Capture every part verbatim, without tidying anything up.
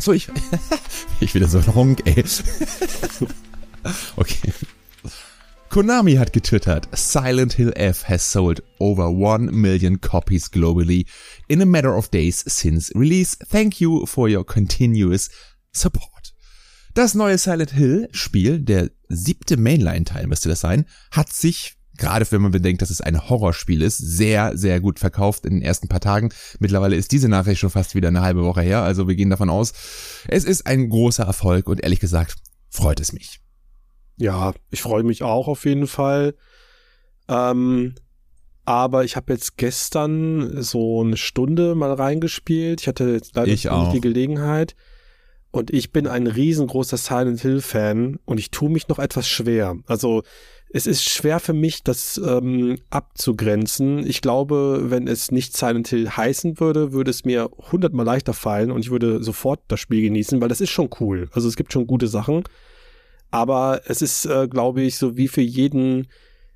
Achso, ich, ich wieder so ein Honk, ey. Okay. Konami hat getwittert, Silent Hill F has sold over one million copies globally in a matter of days since release. Thank you for your continuous support. Das neue Silent Hill Spiel, der siebte Mainline-Teil müsste das sein, hat sich, gerade wenn man bedenkt, dass es ein Horrorspiel ist, sehr, sehr gut verkauft in den ersten paar Tagen. Mittlerweile ist diese Nachricht schon fast wieder eine halbe Woche her, also wir gehen davon aus, es ist ein großer Erfolg und ehrlich gesagt freut es mich. Ja, ich freue mich auch auf jeden Fall. Ähm, aber ich habe jetzt gestern so eine Stunde mal reingespielt. Ich hatte jetzt leider Ich nicht auch. die Gelegenheit. Und ich bin ein riesengroßer Silent Hill Fan und ich tue mich noch etwas schwer. Also es ist schwer für mich, das ähm, abzugrenzen. Ich glaube, wenn es nicht Silent Hill heißen würde, würde es mir hundertmal leichter fallen und ich würde sofort das Spiel genießen, weil das ist schon cool. Also es gibt schon gute Sachen. Aber es ist, äh, glaube ich, so wie für jeden,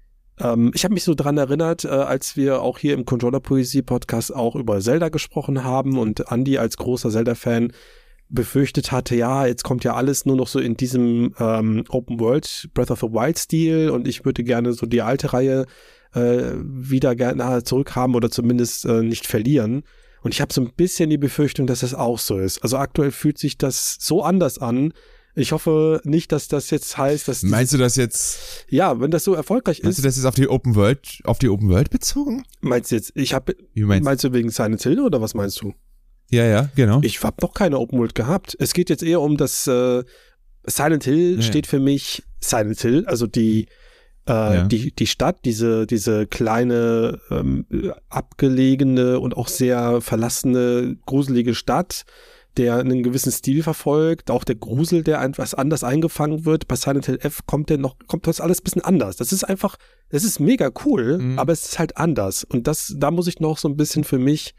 ähm, ich habe mich so dran erinnert, äh, als wir auch hier im Controller-Poesie-Podcast auch über Zelda gesprochen haben und Andi als großer Zelda-Fan befürchtet hatte, ja, jetzt kommt ja alles nur noch so in diesem ähm, Open-World Breath of the Wild-Stil und ich würde gerne so die alte Reihe äh, wieder gerne zurückhaben oder zumindest äh, nicht verlieren. Und ich habe so ein bisschen die Befürchtung, dass das auch so ist. Also aktuell fühlt sich das so anders an. Ich hoffe nicht, dass das jetzt heißt, dass... Meinst du das jetzt... Ja, wenn das so erfolgreich Meinst ist... du das jetzt auf die Open World, auf die Open World bezogen? Meinst du jetzt, ich habe... Meinst? meinst du wegen Silent Hill oder was meinst du? Ja, ja, genau. Ich habe noch keine Open World gehabt. Es geht jetzt eher um das... Äh, Silent Hill ja. steht für mich Silent Hill, also die... Äh, ja. die, die Stadt, diese, diese kleine, ähm, abgelegene und auch sehr verlassene, gruselige Stadt, der einen gewissen Stil verfolgt, auch der Grusel, der etwas anders eingefangen wird. Bei Silent Hill F kommt der noch, kommt das alles ein bisschen anders. Das ist einfach, das ist mega cool, mhm. aber es ist halt anders. Und das, da muss ich noch so ein bisschen für mich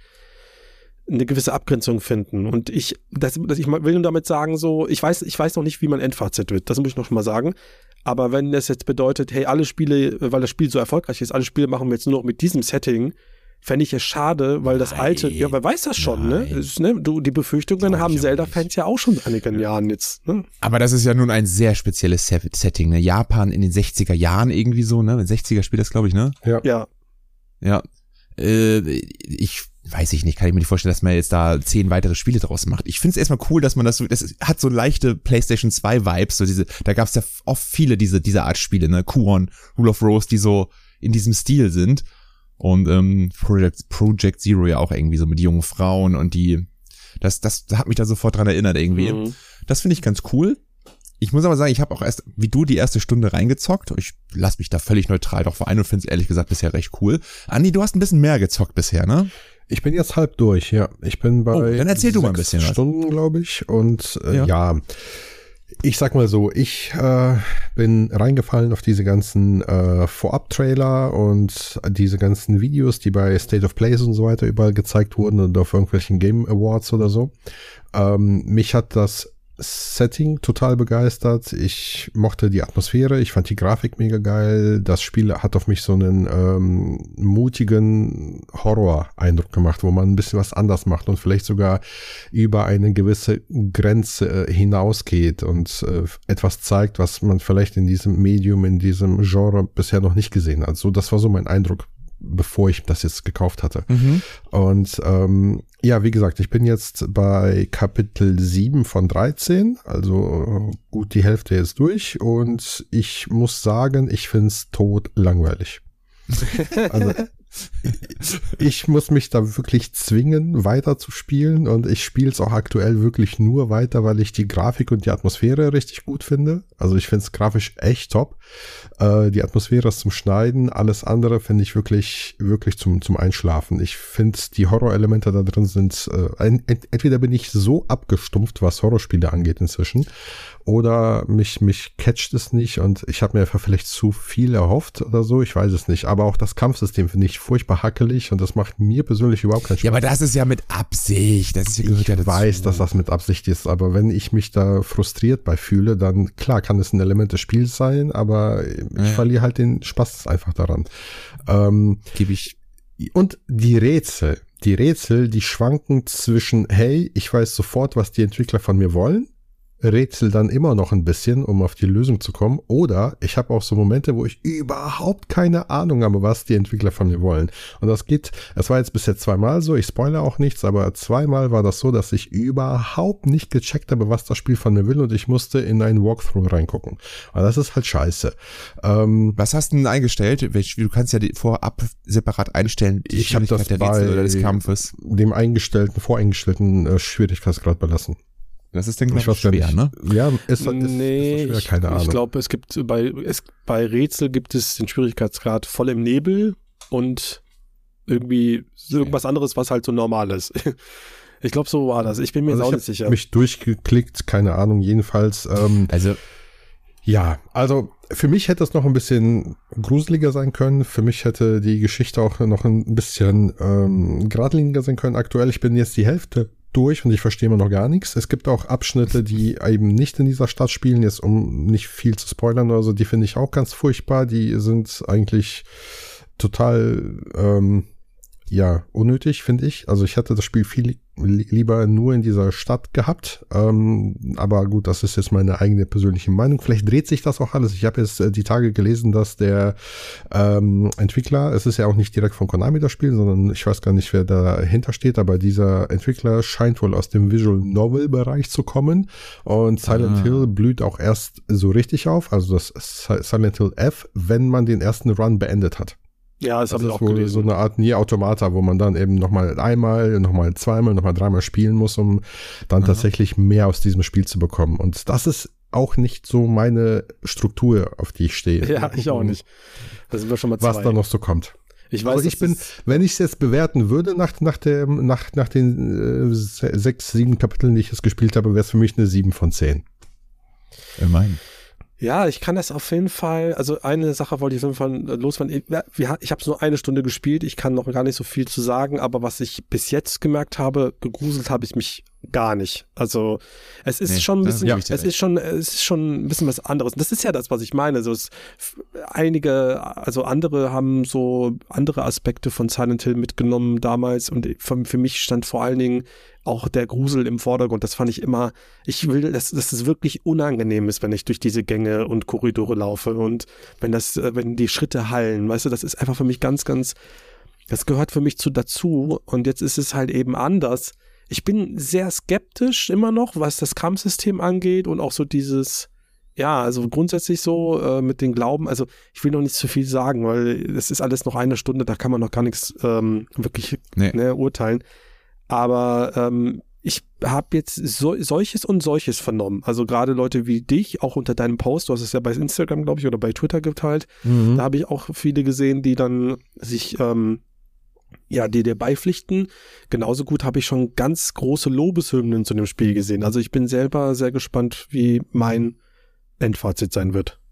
eine gewisse Abgrenzung finden. Und ich, das, das, ich will nur damit sagen, so, ich weiß, ich weiß noch nicht, wie mein Endfazit wird. Das muss ich noch schon mal sagen. Aber wenn das jetzt bedeutet, hey, alle Spiele, weil das Spiel so erfolgreich ist, alle Spiele machen wir jetzt nur noch mit diesem Setting, fände ich es schade, weil das Nein. alte, ja, wer weiß das schon, ne? Ist, ne? Du, die Befürchtungen haben Zelda-Fans ja auch schon seit einigen Jahren jetzt, ne? Aber das ist ja nun ein sehr spezielles Setting, ne? Japan in den sechziger Jahren irgendwie so, ne? sechziger Spiel das, glaube ich, ne? Ja. Ja. Ja. Äh, ich weiß ich nicht, kann ich mir nicht vorstellen, dass man jetzt da zehn weitere Spiele draus macht. Ich finde es erstmal cool, dass man das so, das hat so leichte PlayStation zwei Vibes, so diese, da gab es ja oft viele diese, dieser Art Spiele, ne? Kuon, Rule of Rose, die so in diesem Stil sind. Und ähm, Project, Project Zero ja auch irgendwie so mit jungen Frauen und die, das, das hat mich da sofort dran erinnert irgendwie. Mhm. Das finde ich ganz cool. Ich muss aber sagen, ich habe auch erst, wie du, die erste Stunde reingezockt. Ich lasse mich da völlig neutral drauf ein und finde es ehrlich gesagt bisher recht cool. Andi, du hast ein bisschen mehr gezockt bisher, ne? Ich bin jetzt halb durch, ja. Ich bin bei oh, dann erzähl du mal ein bisschen Stunden, glaube ich. Und äh, ja. ja, ich sag mal so, ich äh, bin reingefallen auf diese ganzen äh, Vorab-Trailer und diese ganzen Videos, die bei State of Plays und so weiter überall gezeigt wurden oder auf irgendwelchen Game Awards oder so. Ähm, mich hat das Setting total begeistert. Ich mochte die Atmosphäre, ich fand die Grafik mega geil. Das Spiel hat auf mich so einen ähm, mutigen Horror-Eindruck gemacht, wo man ein bisschen was anders macht und vielleicht sogar über eine gewisse Grenze äh, hinausgeht und äh, etwas zeigt, was man vielleicht in diesem Medium, in diesem Genre bisher noch nicht gesehen hat. So, das war so mein Eindruck, bevor ich das jetzt gekauft hatte. Mhm. Und ähm, ja, wie gesagt, ich bin jetzt bei Kapitel sieben von dreizehn, also gut die Hälfte ist durch und ich muss sagen, ich find's tot langweilig. Also ich muss mich da wirklich zwingen, weiter zu spielen und ich spiele es auch aktuell wirklich nur weiter, weil ich die Grafik und die Atmosphäre richtig gut finde. Also ich finde es grafisch echt top. Äh, die Atmosphäre ist zum Schneiden, alles andere finde ich wirklich wirklich zum zum Einschlafen. Ich finde, die Horrorelemente da drin sind, äh, ent- entweder bin ich so abgestumpft, was Horrorspiele angeht inzwischen, oder mich mich catcht es nicht und ich habe mir einfach vielleicht zu viel erhofft oder so, ich weiß es nicht. Aber auch das Kampfsystem finde ich furchtbar hackelig und das macht mir persönlich überhaupt keinen Spaß. Ja, aber das ist ja mit Absicht. Das ist ja ich ja weiß, dass das mit Absicht ist, aber wenn ich mich da frustriert bei fühle, dann klar kann es ein Element des Spiels sein, aber ich ja. verliere halt den Spaß einfach daran. Ähm, Gebe ich. Und die Rätsel, die Rätsel, die schwanken zwischen, hey, ich weiß sofort, was die Entwickler von mir wollen, rätsel dann immer noch ein bisschen, um auf die Lösung zu kommen. Oder ich habe auch so Momente, wo ich überhaupt keine Ahnung habe, was die Entwickler von mir wollen. Und das geht, es war jetzt bisher zweimal so, ich spoilere auch nichts, aber zweimal war das so, dass ich überhaupt nicht gecheckt habe, was das Spiel von mir will und ich musste in einen Walkthrough reingucken. Und das ist halt scheiße. Ähm, was hast du denn eingestellt? Du kannst ja die vorab separat einstellen, die ich habe das der bei Rätsel oder des Kampfes. Dem eingestellten, voreingestellten äh, Schwierigkeitsgrad belassen. Das ist, denke ich, mal schwer, ne? Ja, ist, ist, nee, ist schwer, keine ich, Ahnung. Ich glaube, es gibt bei, es, bei Rätsel gibt es den Schwierigkeitsgrad voll im Nebel und irgendwie irgendwas anderes, was halt so normal ist. Ich glaube, so war das. Ich bin mir also jetzt auch ich nicht sicher. Ich habe mich durchgeklickt, keine Ahnung, jedenfalls. Ähm, also, ja, also für mich hätte es noch ein bisschen gruseliger sein können. Für mich hätte die Geschichte auch noch ein bisschen ähm, geradliniger sein können. Aktuell, ich bin jetzt die Hälfte durch und ich verstehe immer noch gar nichts. Es gibt auch Abschnitte, die eben nicht in dieser Stadt spielen, jetzt um nicht viel zu spoilern oder so, die finde ich auch ganz furchtbar. Die sind eigentlich total ähm, ja, unnötig, finde ich. Also ich hätte das Spiel viel li- lieber nur in dieser Stadt gehabt. Ähm, aber gut, das ist jetzt meine eigene persönliche Meinung. Vielleicht dreht sich das auch alles. Ich habe jetzt äh, die Tage gelesen, dass der ähm, Entwickler, es ist ja auch nicht direkt von Konami das Spiel, sondern ich weiß gar nicht, wer dahinter steht, aber dieser Entwickler scheint wohl aus dem Visual Novel Bereich zu kommen. Und Silent ah. Hill blüht auch erst so richtig auf, also das Silent Hill F, wenn man den ersten Run beendet hat. Ja, das, das habe ich auch wohl gelesen. So eine Art Nier Automata, wo man dann eben nochmal einmal, nochmal zweimal, nochmal dreimal spielen muss, um dann Aha. tatsächlich mehr aus diesem Spiel zu bekommen. Und das ist auch nicht so meine Struktur, auf die ich stehe. Ja, ich auch nicht. Da sind wir schon mal zwei. Was da noch so kommt. Ich weiß, also ich bin, wenn ich es jetzt bewerten würde nach, nach, dem, nach, nach den äh, sechs, sieben Kapiteln, die ich jetzt gespielt habe, wäre es für mich eine sieben von zehn. Immerhin. Ja, ich kann das auf jeden Fall, also eine Sache wollte ich auf jeden Fall loswerden. Ich, ich habe nur eine Stunde gespielt, ich kann noch gar nicht so viel zu sagen, aber was ich bis jetzt gemerkt habe, gegruselt habe ich mich gar nicht. Also es ist nee, schon ein bisschen, ja, es ist schon, es ist schon ein bisschen was anderes. Und das ist ja das, was ich meine. So es, einige, also andere haben so andere Aspekte von Silent Hill mitgenommen damals und für, für mich stand vor allen Dingen auch der Grusel im Vordergrund. Das fand ich immer, ich will, dass, dass es wirklich unangenehm ist, wenn ich durch diese Gänge und Korridore laufe und wenn das, wenn die Schritte hallen, weißt du, das ist einfach für mich ganz, ganz, das gehört für mich zu dazu und jetzt ist es halt eben anders. Ich bin sehr skeptisch immer noch, was das Kampfsystem angeht und auch so dieses, ja, also grundsätzlich so äh, mit den Glauben, also ich will noch nicht zu viel sagen, weil es ist alles noch eine Stunde, da kann man noch gar nichts ähm, wirklich nee. ne, urteilen. Aber ähm, ich habe jetzt so, solches und solches vernommen. Also gerade Leute wie dich, auch unter deinem Post, du hast es ja bei Instagram, glaube ich, oder bei Twitter geteilt, mhm. da habe ich auch viele gesehen, die dann sich, ähm, ja, die dir beipflichten. Genauso gut habe ich schon ganz große Lobeshymnen zu dem Spiel gesehen. Also ich bin selber sehr gespannt, wie mein Endfazit sein wird.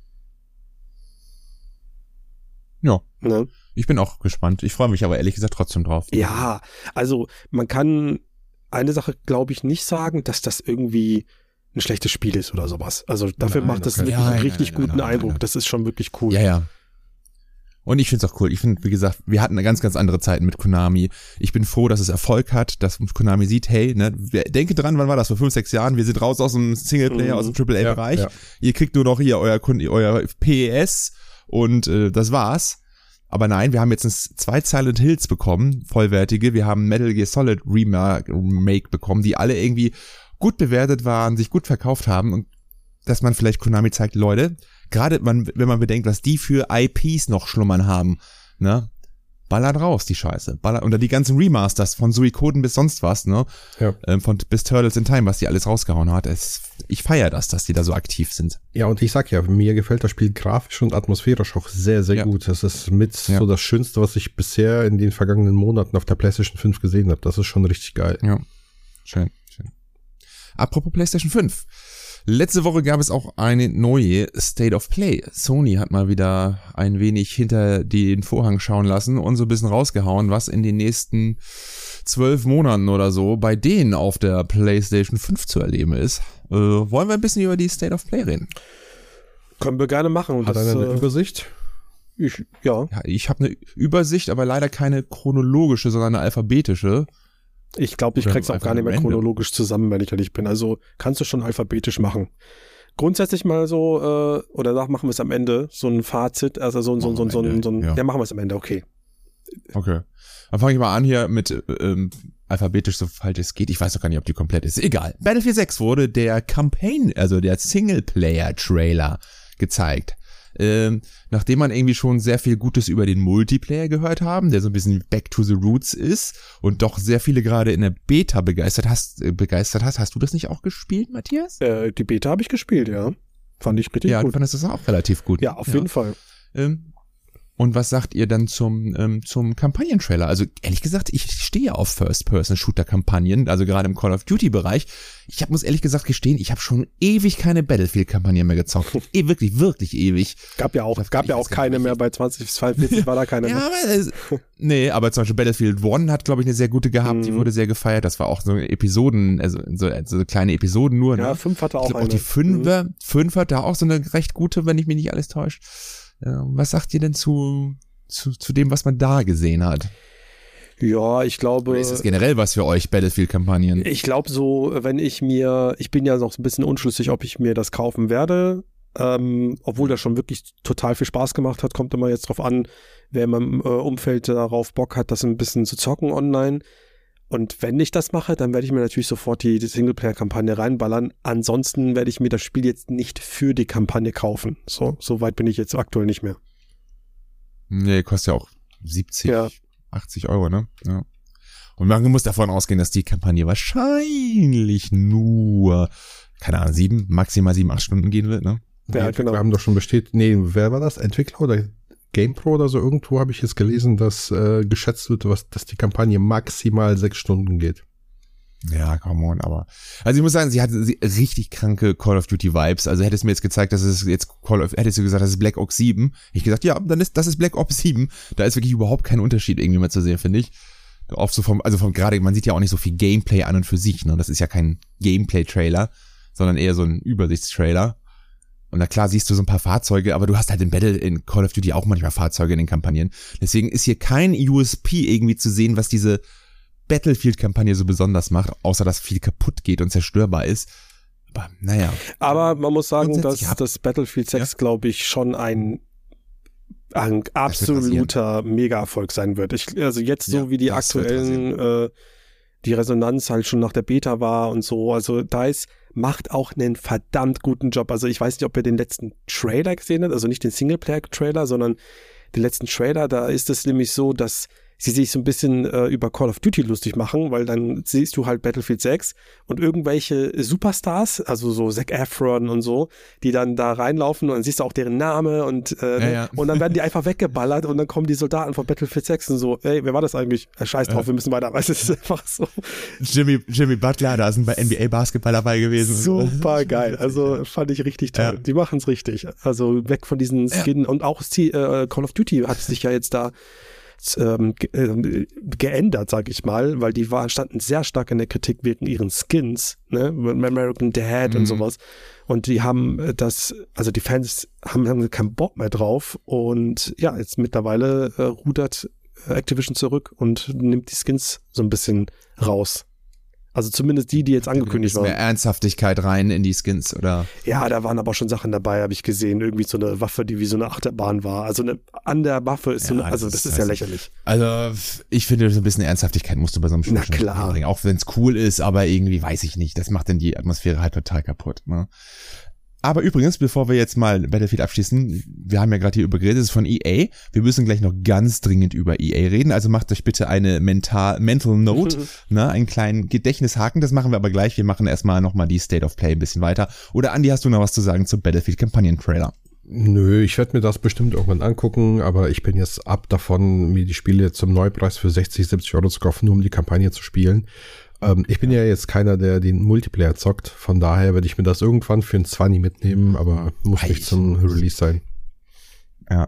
Ja. Ne? Ich bin auch gespannt. Ich freue mich aber ehrlich gesagt trotzdem drauf. Ja, also man kann eine Sache, glaube ich, nicht sagen, dass das irgendwie ein schlechtes Spiel ist oder sowas. Also dafür nein, macht das wirklich einen richtig nein, guten nein, nein, Eindruck. Nein, nein. Das ist schon wirklich cool. Ja, ja. Und ich finde es auch cool. Ich finde, wie gesagt, wir hatten eine ganz, ganz andere Zeiten mit Konami. Ich bin froh, dass es Erfolg hat, dass Konami sieht, hey, ne, denke dran, wann war das? Vor fünf, sechs Jahren, wir sind raus aus dem Singleplayer, mhm. aus dem Triple A Bereich. Ja, ja. Ihr kriegt nur noch hier euer, euer P E S und äh, das war's. Aber nein, wir haben jetzt zwei Silent Hills bekommen, vollwertige. Wir haben Metal Gear Solid Remake bekommen, die alle irgendwie gut bewertet waren, sich gut verkauft haben und dass man vielleicht Konami zeigt, Leute, gerade man, wenn man bedenkt, was die für I Ps noch schlummern haben, ne, ballert raus, die Scheiße. Ballert, oder die ganzen Remasters von Suikoden bis sonst was, ne, ja. ähm, von bis Turtles in Time, was die alles rausgehauen hat. Es, ich feiere das, dass die da so aktiv sind. Ja, und ich sag ja, mir gefällt das Spiel grafisch und atmosphärisch auch sehr, sehr ja. gut. Das ist mit ja. so das Schönste, was ich bisher in den vergangenen Monaten auf der PlayStation fünf gesehen habe. Das ist schon richtig geil. Ja, schön, schön. Apropos PlayStation fünf. Letzte Woche gab es auch eine neue State of Play. Sony hat mal wieder ein wenig hinter den Vorhang schauen lassen und so ein bisschen rausgehauen, was in den nächsten zwölf Monaten oder so bei denen auf der PlayStation fünf zu erleben ist. Äh, wollen wir ein bisschen über die State of Play reden? Können wir gerne machen. Hat er eine äh, Übersicht? Ich, ja. Ja, ich habe eine Übersicht, aber leider keine chronologische, sondern eine alphabetische. Ich glaube, ich krieg's auch gar nicht mehr random. chronologisch zusammen, wenn ich ehrlich bin. Also kannst du schon alphabetisch machen. Grundsätzlich mal so, äh, oder nach machen wir es am Ende, so ein Fazit, also so, so, so, so, so, so ein, ja. ja, machen wir es am Ende, okay. Okay. Dann fange ich mal an hier mit ähm, alphabetisch, so falsch es geht. Ich weiß doch gar nicht, ob die komplett ist. Egal. Battlefield sechs wurde der Campaign, also der Singleplayer-Trailer gezeigt. Ähm, nachdem man irgendwie schon sehr viel Gutes über den Multiplayer gehört haben, der so ein bisschen back to the roots ist und doch sehr viele gerade in der Beta begeistert hast, äh, begeistert hast. Hast du das nicht auch gespielt, Matthias? Äh, die Beta habe ich gespielt, ja. Fand ich richtig ja, gut. Ja, du fandest das auch relativ gut. Ja, auf ja. jeden Fall. Ähm, Und was sagt ihr dann zum ähm, zum Kampagnentrailer? Also ehrlich gesagt, ich stehe auf First-Person-Shooter-Kampagnen, also gerade im Call of Duty-Bereich. Ich hab, muss ehrlich gesagt gestehen, ich habe schon ewig keine Battlefield-Kampagne mehr gezockt. E- wirklich, wirklich ewig. Gab ja auch, glaub, gab ja auch keine mehr bei zwanzig zweiundvierzig, war da keine ja, mehr. Aber, äh, nee, aber zum Beispiel Battlefield eins hat, glaube ich, eine sehr gute gehabt. Mhm. Die wurde sehr gefeiert. Das war auch so Episoden, also so, so kleine Episoden nur. Ja, ne? fünf hatte auch ich glaub, eine. Auch die Fünfer, mhm. fünf hat da auch so eine recht gute, wenn ich mich nicht alles täusche. Äh, was sagt ihr denn zu Zu, zu dem, was man da gesehen hat? Ja, ich glaube... Oder ist das generell was für euch, Battlefield-Kampagnen? Ich glaube so, wenn ich mir... Ich bin ja noch ein bisschen unschlüssig, ob ich mir das kaufen werde. Ähm, obwohl das schon wirklich total viel Spaß gemacht hat, kommt immer jetzt drauf an, wer in meinem äh, Umfeld darauf Bock hat, das ein bisschen zu zocken online. Und wenn ich das mache, dann werde ich mir natürlich sofort die, die Singleplayer-Kampagne reinballern. Ansonsten werde ich mir das Spiel jetzt nicht für die Kampagne kaufen. So, so weit bin ich jetzt aktuell nicht mehr. Nee, kostet ja auch siebzig, ja. achtzig Euro, ne? Ja. Und man muss davon ausgehen, dass die Kampagne wahrscheinlich nur, keine Ahnung, sieben, maximal sieben, acht Stunden gehen wird, ne? Ja, genau. Wir haben doch schon bestätigt, nee, wer war das? Entwickler oder GamePro oder so? Irgendwo habe ich jetzt gelesen, dass äh, geschätzt wird, was, dass die Kampagne maximal sechs Stunden geht. Ja, come on, aber. Also ich muss sagen, sie hatte richtig kranke Call of Duty Vibes. Also hättest du mir jetzt gezeigt, dass es jetzt Call of, hättest du gesagt, das ist Black Ops sieben. Ich gesagt, ja, dann ist, das ist Black Ops sieben. Da ist wirklich überhaupt kein Unterschied irgendwie mehr zu sehen, finde ich. Oft so vom, also vom gerade, man sieht ja auch nicht so viel Gameplay an und für sich, ne? Das ist ja kein Gameplay-Trailer, sondern eher so ein Übersichtstrailer. Und na klar siehst du so ein paar Fahrzeuge, aber du hast halt in Battle, in Call of Duty auch manchmal Fahrzeuge in den Kampagnen. Deswegen ist hier kein U S P irgendwie zu sehen, was diese Battlefield-Kampagne so besonders macht, außer dass viel kaputt geht und zerstörbar ist. Aber naja. Aber man muss sagen, dass das Battlefield sechs, ja? glaube ich, schon ein, ein absoluter Mega-Erfolg sein wird. Ich, also jetzt so, ja, wie die aktuellen, äh, die Resonanz halt schon nach der Beta war und so. Also DICE macht auch einen verdammt guten Job. Also ich weiß nicht, ob ihr den letzten Trailer gesehen habt, also nicht den Singleplayer-Trailer, sondern den letzten Trailer. Da ist es nämlich so, dass sie sich so ein bisschen äh, über Call of Duty lustig machen, weil dann siehst du halt Battlefield sechs und irgendwelche Superstars, also so Zac Efron und so, die dann da reinlaufen und dann siehst du auch deren Name und äh, ja, ja. und dann werden die einfach weggeballert und dann kommen die Soldaten von Battlefield sechs und so, ey, wer war das eigentlich? Äh, scheiß drauf, äh. wir müssen weiter, weißt du, es ist einfach so. Jimmy, Jimmy Butler, da sind bei N B A Basketball dabei gewesen. Super geil, also fand ich richtig toll. Ja. Die machen es richtig, also weg von diesen Skin ja. und auch äh, Call of Duty hat sich ja jetzt da Ähm, ge- äh, geändert, sag ich mal, weil die war, standen sehr stark in der Kritik wegen ihren Skins, ne, American Dad mhm. und sowas. Und die haben das, also die Fans haben, haben keinen Bock mehr drauf und ja, jetzt mittlerweile äh, rudert Activision zurück und nimmt die Skins so ein bisschen raus. Also zumindest die, die jetzt angekündigt waren. Mehr Ernsthaftigkeit rein in die Skins, oder? Ja, da waren aber schon Sachen dabei, habe ich gesehen. Irgendwie so eine Waffe, die wie so eine Achterbahn war. Also eine, an der Waffe ist ja, so eine, also das, das ist ja lächerlich. Also ich finde, so ein bisschen Ernsthaftigkeit musst du bei so einem Spiel Na klar. bringen. Auch wenn es cool ist, aber irgendwie weiß ich nicht. Das macht dann die Atmosphäre halt total kaputt, ne? Aber übrigens, bevor wir jetzt mal Battlefield abschließen, wir haben ja gerade hier über geredet, das ist von E A. Wir müssen gleich noch ganz dringend über E A reden, also macht euch bitte eine mental, Mental Note, ne, einen kleinen Gedächtnishaken, das machen wir aber gleich. Wir machen erstmal nochmal die State of Play ein bisschen weiter. Oder Andi, hast du noch was zu sagen zum Battlefield Kampagnen-Trailer? Nö, ich werde mir das bestimmt irgendwann angucken, aber ich bin jetzt ab davon, mir die Spiele zum Neupreis für sechzig, siebzig Euro zu kaufen, nur um die Kampagne zu spielen. Ich bin ja jetzt keiner, der den Multiplayer zockt, von daher werde ich mir das irgendwann für ein zwanzig mitnehmen, aber muss nicht zum Release sein. Ja.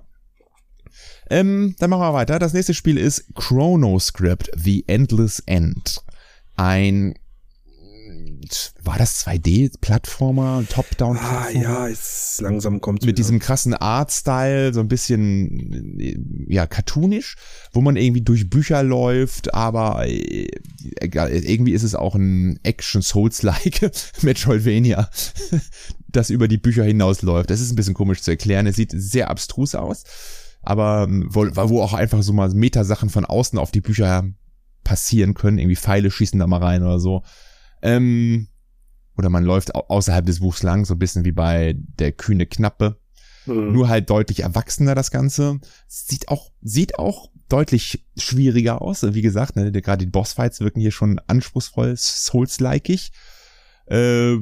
Ähm, dann machen wir weiter. Das nächste Spiel ist Chronoscript, The Endless End. Ein war das zwei D-Plattformer, Top-Down-Plattformer? Ah ja, ist langsam kommt mit wieder. Diesem krassen Art-Style, so ein bisschen, ja, cartoonisch, wo man irgendwie durch Bücher läuft, aber äh, irgendwie ist es auch ein Action-Souls-like Metroidvania, das über die Bücher hinausläuft. Das ist ein bisschen komisch zu erklären. Es sieht sehr abstrus aus, aber wo, wo auch einfach so mal Metasachen von außen auf die Bücher passieren können. Irgendwie Pfeile schießen da mal rein oder so. Ähm, oder man läuft außerhalb des Buchs lang, so ein bisschen wie bei der kühne Knappe. Mhm. Nur halt deutlich erwachsener das Ganze. Sieht auch, sieht auch deutlich schwieriger aus. Wie gesagt, ne, gerade die Bossfights wirken hier schon anspruchsvoll, Souls-likeig. Äh,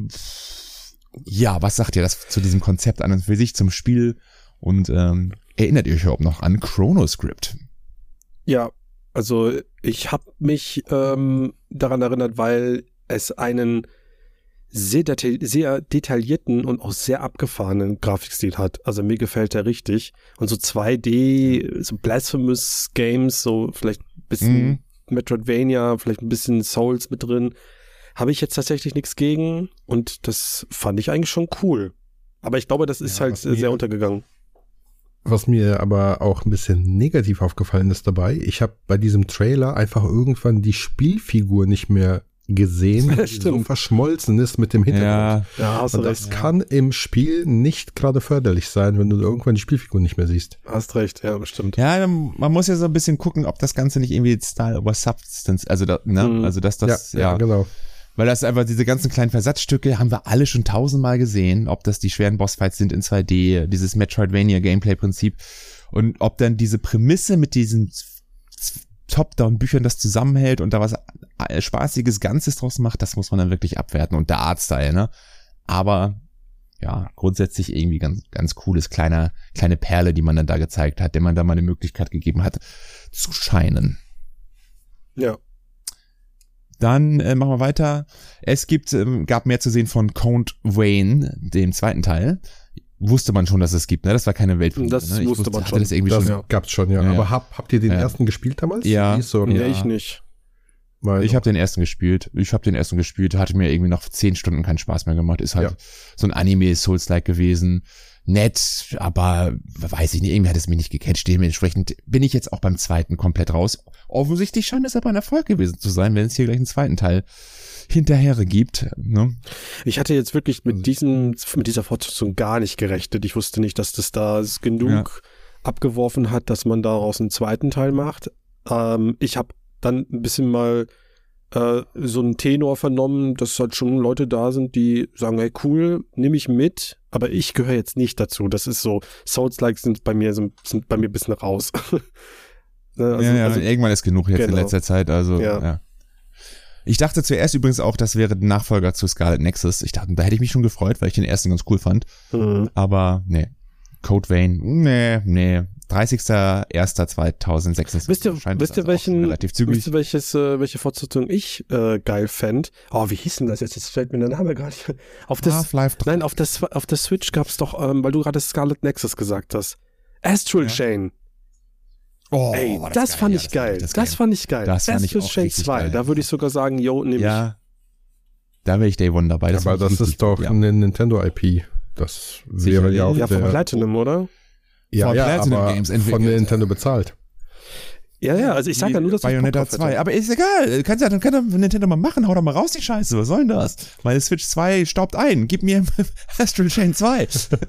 ja, was sagt ihr das zu diesem Konzept an und für sich, zum Spiel? Und ähm, erinnert ihr euch überhaupt noch an Chronoscript? Ja, also ich habe mich ähm, daran erinnert, weil es einen sehr, deta- sehr detaillierten und auch sehr abgefahrenen Grafikstil hat. Also mir gefällt der richtig. Und so zwei D, so Blasphemous Games, so vielleicht ein bisschen mhm. Metroidvania, vielleicht ein bisschen Souls mit drin, habe ich jetzt tatsächlich nichts gegen. Und das fand ich eigentlich schon cool. Aber ich glaube, das ist ja, halt sehr untergegangen. Was mir aber auch ein bisschen negativ aufgefallen ist dabei, ich habe bei diesem Trailer einfach irgendwann die Spielfigur nicht mehr gesehen, die so verschmolzen ist mit dem Hintergrund. Ja, ja, hast und recht. das kann im Spiel nicht gerade förderlich sein, wenn du irgendwann die Spielfigur nicht mehr siehst. Hast recht, ja, bestimmt. Ja, man muss ja so ein bisschen gucken, ob das Ganze nicht irgendwie Style over Substance, also da, ne, mhm. also dass das, ja, ja, ja, genau. Weil das einfach, diese ganzen kleinen Versatzstücke haben wir alle schon tausendmal gesehen, ob das die schweren Bossfights sind in zwei D, dieses Metroidvania-Gameplay-Prinzip und ob dann diese Prämisse mit diesen Top-Down-Büchern das zusammenhält und da was spaßiges Ganzes draus macht, das muss man dann wirklich abwerten und der Artstyle, ne? Aber ja, grundsätzlich irgendwie ganz ganz cooles kleiner kleine Perle, die man dann da gezeigt hat, der man da mal eine Möglichkeit gegeben hat zu scheinen. Ja. Dann äh, machen wir weiter. Es gibt, ähm, gab mehr zu sehen von Count Wayne, dem zweiten Teil. Wusste man schon, dass es gibt, ne? Das war keine Weltpremiere. Das ne? Ich wusste, wusste man schon. Das, irgendwie das schon. gab's schon, ja. ja. Aber hab, habt ihr den ja. ersten gespielt damals? Ja. So, nee, ja. ich nicht. Weil ich habe den ersten gespielt. Ich habe den ersten gespielt. Hatte mir irgendwie nach zehn Stunden keinen Spaß mehr gemacht. Ist halt ja. so ein Anime-Souls-like gewesen. Nett, aber weiß ich nicht, irgendwie hat es mich nicht gecatcht. Dementsprechend bin ich jetzt auch beim zweiten komplett raus. Offensichtlich scheint es aber ein Erfolg gewesen zu sein, wenn es hier gleich einen zweiten Teil hinterher gibt. Ne? Ich hatte jetzt wirklich mit diesem, mit dieser Fortsetzung gar nicht gerechnet. Ich wusste nicht, dass das da genug ja. abgeworfen hat, dass man daraus einen zweiten Teil macht. Ähm, ich habe dann ein bisschen mal äh, so einen Tenor vernommen, dass halt schon Leute da sind, die sagen, hey cool, nehme ich mit, aber ich gehöre jetzt nicht dazu. Das ist so, Souls-like sind bei mir sind, sind bei mir ein bisschen raus. also, ja, ja, also, irgendwann ist genug jetzt genau. in letzter Zeit, also ja. ja. Ich dachte zuerst übrigens auch, das wäre der Nachfolger zu Scarlet Nexus. Ich dachte, da hätte ich mich schon gefreut, weil ich den ersten ganz cool fand. Mhm. Aber nee, Code Vein, nee, nee. dreißigster erster zweitausendsechsundzwanzig. Wisst ihr, wisst ihr welchen, relativ zügig. wisst ihr welches, äh, welche Fortsetzung ich äh, geil fänd? Oh, wie hieß denn das jetzt? Jetzt fällt mir der Name gar nicht. Auf das, Half-Life drei. Nein, auf das, auf der Switch gab's doch, ähm, weil du gerade Scarlet Nexus gesagt hast. Astral ja. Chain. Oh, Ey, das, das geil. fand ja, ich geil. Das, das fand ich geil. Das fand ich Astral auch Chain richtig zwei. geil. Da würde ich sogar sagen, yo, nehme ja, da wäre ich Day One dabei. Das aber das richtig, ist doch ja. eine Nintendo I P. Das wäre ja auch ja, von der, Platinum, oder? Ja, von ja, Platinum aber Games von entwickelt. Nintendo bezahlt. Ja, ja, also ich sag ja nur, dass Bayonetta ich Bock drauf zwei. hätte. Aber ist egal. Kannst ja, dann kann doch Nintendo mal machen. Hau doch mal raus, die Scheiße. Was soll denn das? Meine Switch zwei staubt ein. Gib mir Astral Chain zwei.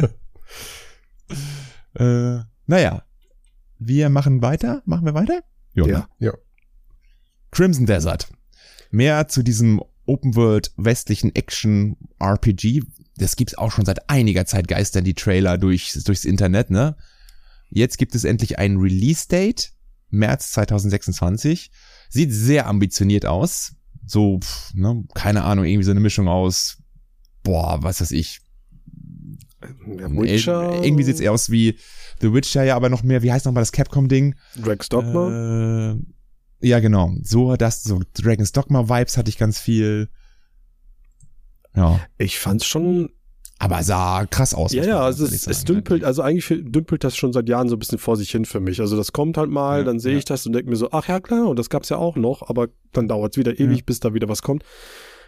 äh, naja. Wir machen weiter. Machen wir weiter? Ja. Ja. ja. Crimson Desert. Mehr zu diesem Open-World westlichen Action-R P G. Das gibt's auch schon seit einiger Zeit, geistern die Trailer durch, durchs Internet, ne? Jetzt gibt es endlich ein Release-Date. März zweitausendsechsundzwanzig. Sieht sehr ambitioniert aus. So, pff, ne, keine Ahnung, irgendwie so eine Mischung aus, boah, was weiß ich. Ja, Witcher. Ir- irgendwie sieht's eher aus wie The Witcher, ja, aber noch mehr, wie heißt nochmal das Capcom-Ding? Dragon's Dogma? Äh, ja, genau. So, das, so Dragon's Dogma-Vibes hatte ich ganz viel. Ja. Ich fand's schon. Aber sah krass aus. Ja, ja, also es, es dümpelt, also eigentlich dümpelt das schon seit Jahren so ein bisschen vor sich hin für mich. Also das kommt halt mal, ja, dann sehe ja. ich das und denke mir so, ach ja, klar, und das gab's ja auch noch, aber dann dauert's wieder ewig, ja. bis da wieder was kommt.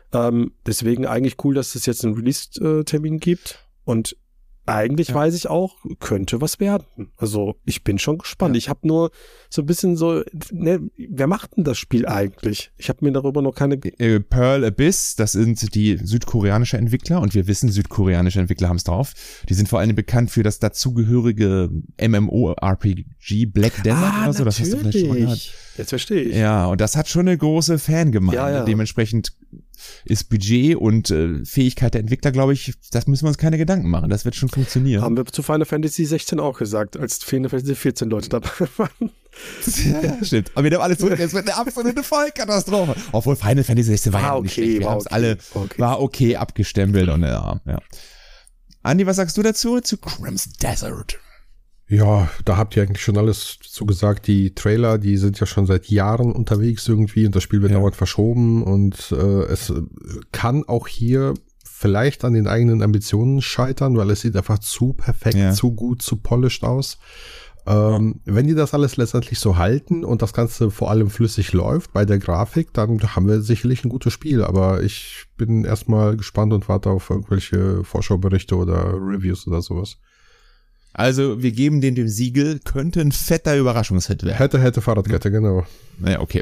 Ähm, deswegen eigentlich cool, dass es jetzt einen Release-Termin gibt. Und eigentlich ja. weiß ich auch, könnte was werden. Also ich bin schon gespannt. Ja. Ich habe nur so ein bisschen so, ne, wer macht denn das Spiel eigentlich? Ich habe mir darüber noch keine... Äh, Pearl Abyss, das sind die südkoreanische Entwickler und wir wissen, südkoreanische Entwickler haben es drauf. Die sind vor allem bekannt für das dazugehörige MMORPG Black Desert ah, oder so. Das hast du vielleicht schon mal gehört. Jetzt verstehe ich. Ja, und das hat schon eine große Fangemeinde. Ja, ja. Dementsprechend ist Budget und äh, Fähigkeit der Entwickler, glaube ich, das müssen wir uns keine Gedanken machen. Das wird schon funktionieren. Haben wir zu Final Fantasy sechzehn auch gesagt, als Final Fantasy vierzehn Leute dabei waren. Ja, stimmt. Aber wir nehmen alle zurück. Es wird eine absolute Vollkatastrophe. Obwohl Final Fantasy sechzehn war, war ja okay, nicht schlecht. Wir haben es okay, alle, okay. war okay abgestempelt und ja, ja. Andi, was sagst du dazu? Zu Crimson Desert? Ja, da habt ihr eigentlich schon alles zu gesagt. Die Trailer, die sind ja schon seit Jahren unterwegs irgendwie und das Spiel wird ja. dauernd verschoben und äh, es kann auch hier vielleicht an den eigenen Ambitionen scheitern, weil es sieht einfach zu perfekt, ja. zu gut, zu polished aus. Ähm, wenn die das alles letztendlich so halten und das Ganze vor allem flüssig läuft bei der Grafik, dann haben wir sicherlich ein gutes Spiel, aber ich bin erstmal gespannt und warte auf irgendwelche Vorschauberichte oder Reviews oder sowas. Also, wir geben den dem Siegel, könnte ein fetter Überraschungshit werden. Hätte, hätte Fahrradkette, genau. Naja, okay.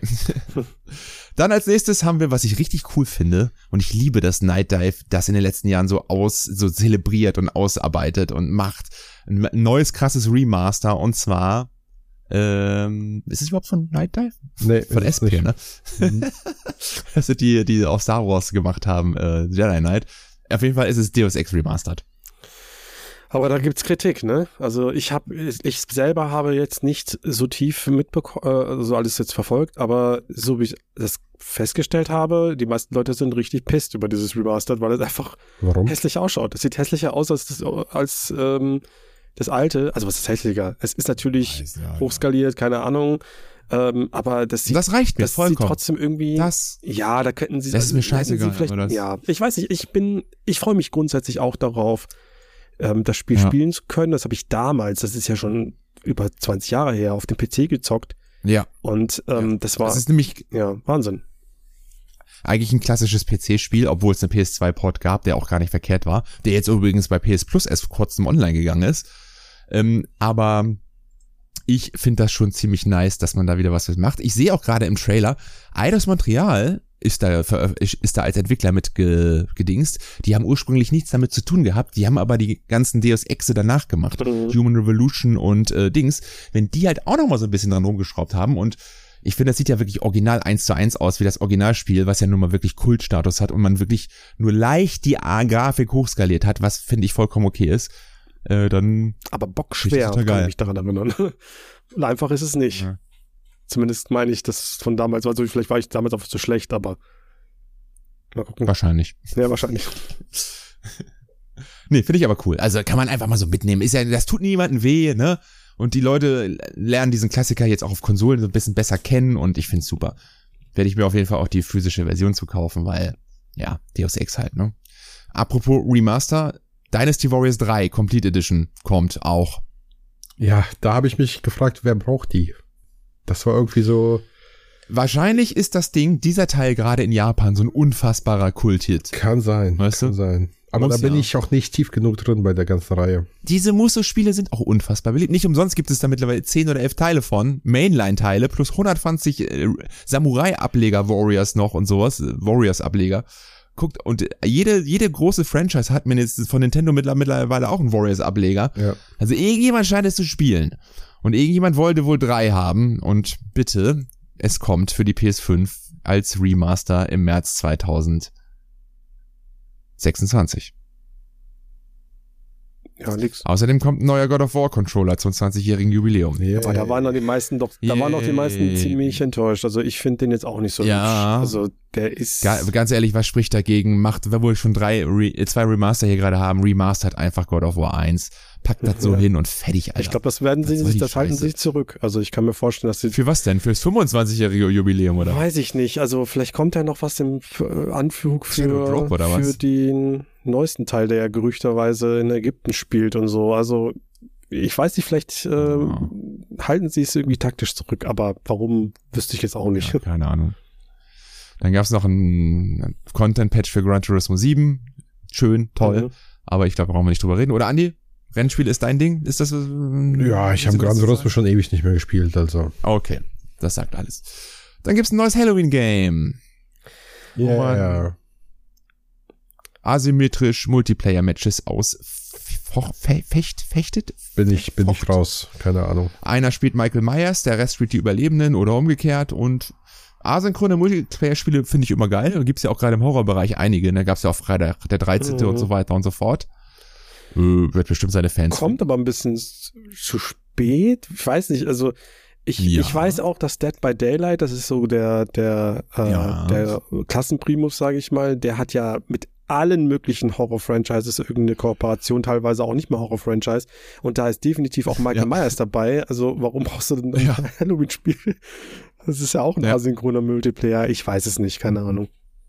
Dann als nächstes haben wir, was ich richtig cool finde, und ich liebe das Night Dive, das in den letzten Jahren so aus, so zelebriert und ausarbeitet und macht ein neues krasses Remaster, und zwar, ähm, ist es überhaupt von Night Dive? Nee, von S P, ne? Mhm. Das sind die, die auch Star Wars gemacht haben, äh, Jedi Knight. Auf jeden Fall ist es Deus Ex Remastered. Aber da gibt's Kritik, ne? Also ich habe, ich selber habe jetzt nicht so tief mitbekommen, äh, so alles jetzt verfolgt, aber so wie ich das festgestellt habe, die meisten Leute sind richtig pisst über dieses Remastered, weil es einfach Warum? hässlich ausschaut. Es sieht hässlicher aus als das, als ähm, das alte. Also was ist hässlicher? Es ist natürlich Weiß, ja, hochskaliert, keine Ahnung. Ähm, aber das sieht, das reicht mir das vollkommen. Sieht trotzdem irgendwie. Das, ja, da könnten sie. Das ist mir scheißegal. Oder? Ja, ich weiß nicht. Ich bin, ich freue mich grundsätzlich auch darauf, ähm, das Spiel ja. spielen zu können. Das habe ich damals, das ist ja schon über zwanzig Jahre her, auf dem P C gezockt. Ja. Und ähm, ja. das war. Das ist nämlich ja Wahnsinn. Eigentlich ein klassisches P C-Spiel, obwohl es einen P S zwei Port gab, der auch gar nicht verkehrt war, der jetzt übrigens bei P S Plus erst vor kurzem online gegangen ist. Ähm, aber ich finde das schon ziemlich nice, dass man da wieder was macht. Ich sehe auch gerade im Trailer, Eidos Montreal ist da, ist da als Entwickler mit ge, gedingst. Die haben ursprünglich nichts damit zu tun gehabt, die haben aber die ganzen Deus Exe danach gemacht. Mhm. Human Revolution und äh, Dings. Wenn die halt auch noch mal so ein bisschen dran rumgeschraubt haben, und ich finde, das sieht ja wirklich original eins zu eins aus, wie das Originalspiel, was ja nun mal wirklich Kultstatus hat und man wirklich nur leicht die A-Grafik hochskaliert hat, was finde ich vollkommen okay ist. Äh, dann aber bockschwer, kann ich mich daran erinnern. Einfach ist es nicht. Ja. Zumindest meine ich das von damals. Also vielleicht war ich damals auch zu schlecht, aber mal gucken. Wahrscheinlich. Ja, wahrscheinlich. Nee, finde ich aber cool. Also kann man einfach mal so mitnehmen. Ist ja, das tut niemandem weh, ne? Und die Leute lernen diesen Klassiker jetzt auch auf Konsolen so ein bisschen besser kennen und ich finde es super. Werde ich mir auf jeden Fall auch die physische Version zu kaufen, weil, ja, Deus Ex halt, ne? Apropos Remaster, Dynasty Warriors drei Complete Edition kommt auch. Ja, da habe ich mich gefragt, wer braucht die? Das war irgendwie so. Wahrscheinlich ist das Ding, dieser Teil gerade in Japan, so ein unfassbarer Kulthit. Kann sein, weißt kann du? sein. Aber Muss, da bin ja. ich auch nicht tief genug drin bei der ganzen Reihe. Diese Musso-Spiele sind auch unfassbar beliebt. Nicht umsonst gibt es da mittlerweile zehn oder elf Teile von, Mainline-Teile, plus hundertzwanzig äh, Samurai-Ableger-Warriors noch und sowas, äh, Warriors-Ableger. Guckt, und jede jede große Franchise hat mindestens von Nintendo mittlerweile auch einen Warriors-Ableger. Ja. Also irgendjemand scheint es zu spielen. Und irgendjemand wollte wohl drei haben. Und bitte, es kommt für die P S fünf als Remaster im März zweitausendsechsundzwanzig. Ja, nix. Außerdem kommt ein neuer God of War Controller zum zwanzigjährigen Jubiläum. Yeah. Aber da waren doch die meisten doch, da yeah. waren doch die meisten ziemlich enttäuscht. Also ich finde den jetzt auch nicht so ja. hübsch. Also der ist. Ga, ganz ehrlich, was spricht dagegen? Macht, wo wir schon drei, zwei Remaster hier gerade haben, remastert einfach God of War eins. Packt das so ja. hin und fertig, Alter. Ich glaube, das werden sie sich, das halten sie sich zurück. Also ich kann mir vorstellen, dass sie. Für was denn? Fürs fünfundzwanzigjährige Jubiläum, oder? Weiß ich nicht. Also vielleicht kommt ja noch was im Anflug für, Drop, oder für was? den neuesten Teil, der ja gerüchterweise in Ägypten spielt und so. Also ich weiß nicht, vielleicht äh, oh. halten sie es irgendwie taktisch zurück, aber warum, wüsste ich jetzt auch nicht. Ja, keine Ahnung. Dann gab es noch ein Content-Patch für Gran Turismo sieben. Schön, toll. Mhm. Aber ich glaube, brauchen wir nicht drüber reden. Oder Andi? Rennspiel ist dein Ding? Ist das? Äh, ja, ich habe Gran Turismo schon ewig nicht mehr gespielt, also. Okay, das sagt alles. Dann gibt's ein neues Halloween-Game. Ja. Yeah. Asymmetrisch Multiplayer-Matches aus fe- fecht, fechtet? Bin ich, bin ich raus. Keine Ahnung. Einer spielt Michael Myers, der Rest spielt die Überlebenden oder umgekehrt und asynchrone Multiplayer-Spiele finde ich immer geil. Da gibt's ja auch gerade im Horrorbereich einige. Da gab's ja auch Freitag der dreizehnte Mhm. und so weiter und so fort. Äh, wird bestimmt seine Fans. Kommt aber ein bisschen zu spät. Ich weiß nicht, also ich, ja. ich weiß auch, dass Dead by Daylight, das ist so der, der, äh, ja. der Klassenprimus, sage ich mal, der hat ja mit allen möglichen Horror-Franchises irgendeine Kooperation, teilweise auch nicht mal Horror-Franchise. Und da ist definitiv auch Michael ja. Myers dabei. Also warum brauchst du denn ein ja. Halloween-Spiel? Das ist ja auch ein ja. asynchroner Multiplayer. Ich weiß es nicht, keine Ahnung.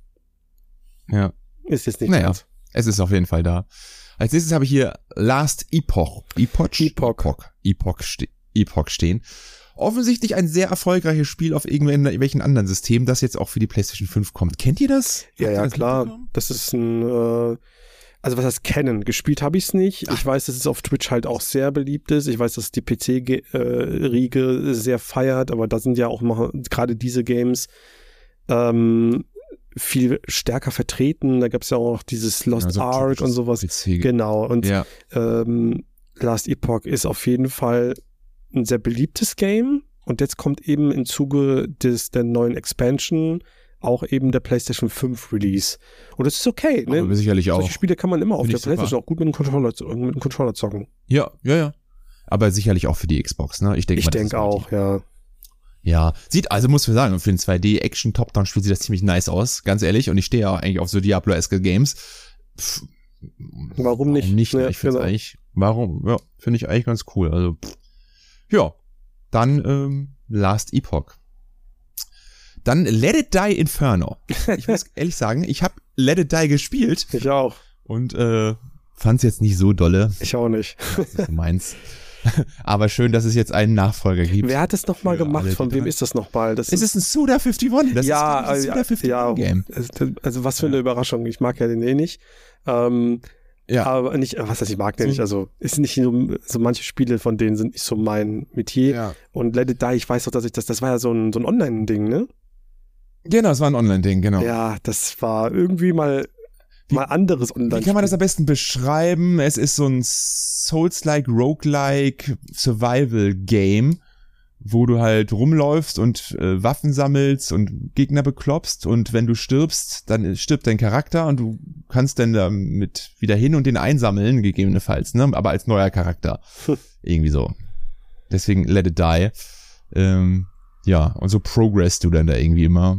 Ja. Ist jetzt nicht Naja, ganz. Es ist auf jeden Fall da. Als nächstes habe ich hier Last Epoch. Epoch? Epoch. Epoch, Epoch, ste- Epoch stehen. Offensichtlich ein sehr erfolgreiches Spiel auf irgendwelchen anderen Systemen, das jetzt auch für die PlayStation fünf kommt. Kennt ihr das? Ja, ja, klar. Das ist ein, äh, also was heißt kennen? Gespielt habe ich es nicht. Ich weiß, dass es auf Twitch halt auch sehr beliebt ist. Ich weiß, dass die P C-Riege sehr feiert, aber da sind ja auch mal gerade diese Games ähm, viel stärker vertreten. Da gab es ja auch noch dieses Lost also Ark und sowas. P C. Genau. Und ja. ähm, Last Epoch ist auf jeden Fall ein sehr beliebtes Game. Und jetzt kommt eben im Zuge des der neuen Expansion auch eben der PlayStation fünf Release. Und das ist okay, ne? Aber sicherlich auch. Solche Spiele kann man immer auf der PlayStation auch gut mit dem Controller, mit dem Controller zocken. Ja, ja, ja. Aber sicherlich auch für die Xbox, ne? Ich denke Ich denke auch, ja. Ja, sieht, also muss man sagen, für ein zwei D-Action-Top-Down-Spiel sieht das ziemlich nice aus, ganz ehrlich. Und ich stehe ja auch eigentlich auf so Diablo-esque Games. Pff, warum nicht? Warum nicht? Ja, ich finde genau. eigentlich, warum? Ja, finde ich eigentlich ganz cool. Also, pff. Ja. Dann, ähm, Last Epoch. Dann Let It Die Inferno. Ich muss ehrlich sagen, ich habe Let It Die gespielt. Ich auch. Und äh, fand's jetzt nicht so dolle. Ich auch nicht. Das ist meins. Aber schön, dass es jetzt einen Nachfolger gibt. Wer hat es nochmal gemacht? Von wem ist das nochmal? Das es ist ein Suda einundfünfzig. Das ja, ist ein Suda einundfünfzig ja, Game. Also was für eine ja. Überraschung. Ich mag ja den eh nicht. Ähm, ja. Aber nicht, was heißt, ich mag den so. nicht. Also ist nicht so, so manche Spiele von denen sind nicht so mein Metier. Ja. Und Let It Die, ich weiß doch, dass ich das, das war ja so ein, so ein Online-Ding, ne? Genau, es war ein Online-Ding, genau. Ja, das war irgendwie mal, wie, mal anderes Online-Ding. Wie kann man das am besten beschreiben? Es ist so ein Souls-like, Roguelike Survival-Game, wo du halt rumläufst und äh, Waffen sammelst und Gegner bekloppst und wenn du stirbst, dann stirbt dein Charakter und du kannst dann damit wieder hin und den einsammeln, gegebenenfalls, ne? Aber als neuer Charakter. Irgendwie so. Deswegen Let It Die. Ähm, ja, und so progress du dann da irgendwie immer.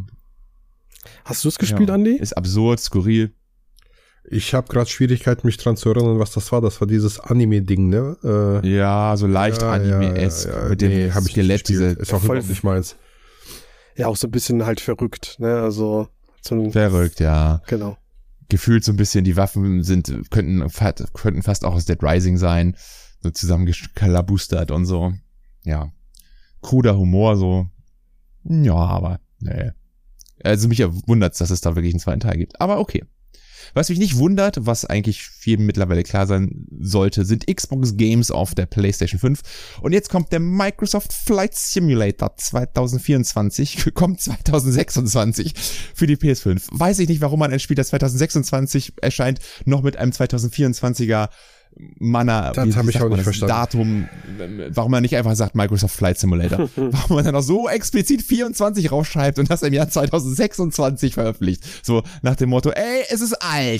Hast du es gespielt, ja. Andi? Ist absurd, skurril. Ich habe gerade Schwierigkeiten, mich dran zu erinnern, was das war. Das war dieses Anime-Ding, ne? Äh, ja, so leicht ja, Anime-esque. Ja, ja, mit dem nee, hab ich Skelett. Diese ist auch voll nicht meins. Ja, auch so ein bisschen halt verrückt, ne? Also so ein, verrückt, ja. Genau. Gefühlt so ein bisschen, die Waffen sind, könnten, könnten fast auch aus Dead Rising sein. So zusammengekalabustert und so. Ja. Kruder Humor, so. Ja, aber, nee. Also mich wundert's, dass es da wirklich einen zweiten Teil gibt. Aber okay. Was mich nicht wundert, was eigentlich jedem mittlerweile klar sein sollte, sind Xbox Games auf der PlayStation fünf. Und jetzt kommt der Microsoft Flight Simulator zwanzig vierundzwanzig, kommt zwanzig sechsundzwanzig für die P S fünf. Weiß ich nicht, warum man ein Spiel, das zwanzig sechsundzwanzig erscheint, noch mit einem zwanzig vierundzwanziger Manner, das habe ich auch nicht verstanden. Datum, warum man nicht einfach sagt Microsoft Flight Simulator. Warum man dann auch so explizit vierundzwanzig rausschreibt und das im Jahr zwanzig sechsundzwanzig veröffentlicht. So nach dem Motto, ey, es ist alt.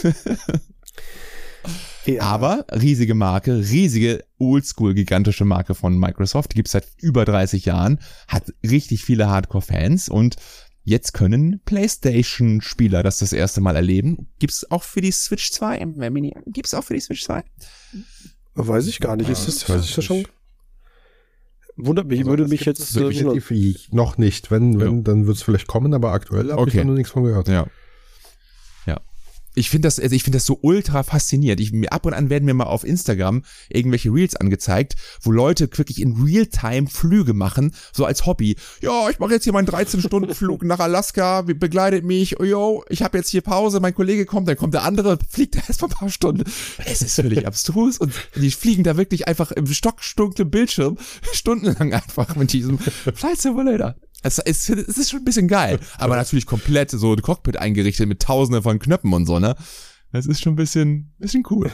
Ja. Aber riesige Marke, riesige oldschool gigantische Marke von Microsoft, die gibt's seit über dreißig Jahren, hat richtig viele Hardcore-Fans und jetzt können PlayStation-Spieler das das erste Mal erleben. Gibt's auch für die Switch zwei? Gibt's auch für die Switch zwei? Weiß ich gar nicht. Ist das, ja, ist das schon? Wundert mich, also, würde mich jetzt... Äh, noch nicht. Wenn, wenn, ja. dann wird's vielleicht kommen, aber aktuell habe okay. ich da noch nichts von gehört. Ja. Ja. Ich finde das, also ich finde das so ultra faszinierend. Ich, ab und an werden mir mal auf Instagram irgendwelche Reels angezeigt, wo Leute wirklich in Realtime Flüge machen, so als Hobby. Ja, ich mache jetzt hier meinen dreizehn-Stunden-Flug nach Alaska, begleitet mich, oh, yo, ich habe jetzt hier Pause, mein Kollege kommt, dann kommt der andere, fliegt erst mal ein paar Stunden. Es ist völlig abstrus und die fliegen da wirklich einfach im stockdunklen Bildschirm stundenlang einfach mit diesem Flight Simulator. Es ist, es ist schon ein bisschen geil, aber natürlich komplett so ein Cockpit eingerichtet mit tausenden von Knöpfen und so, ne? Das ist schon ein bisschen, bisschen cool.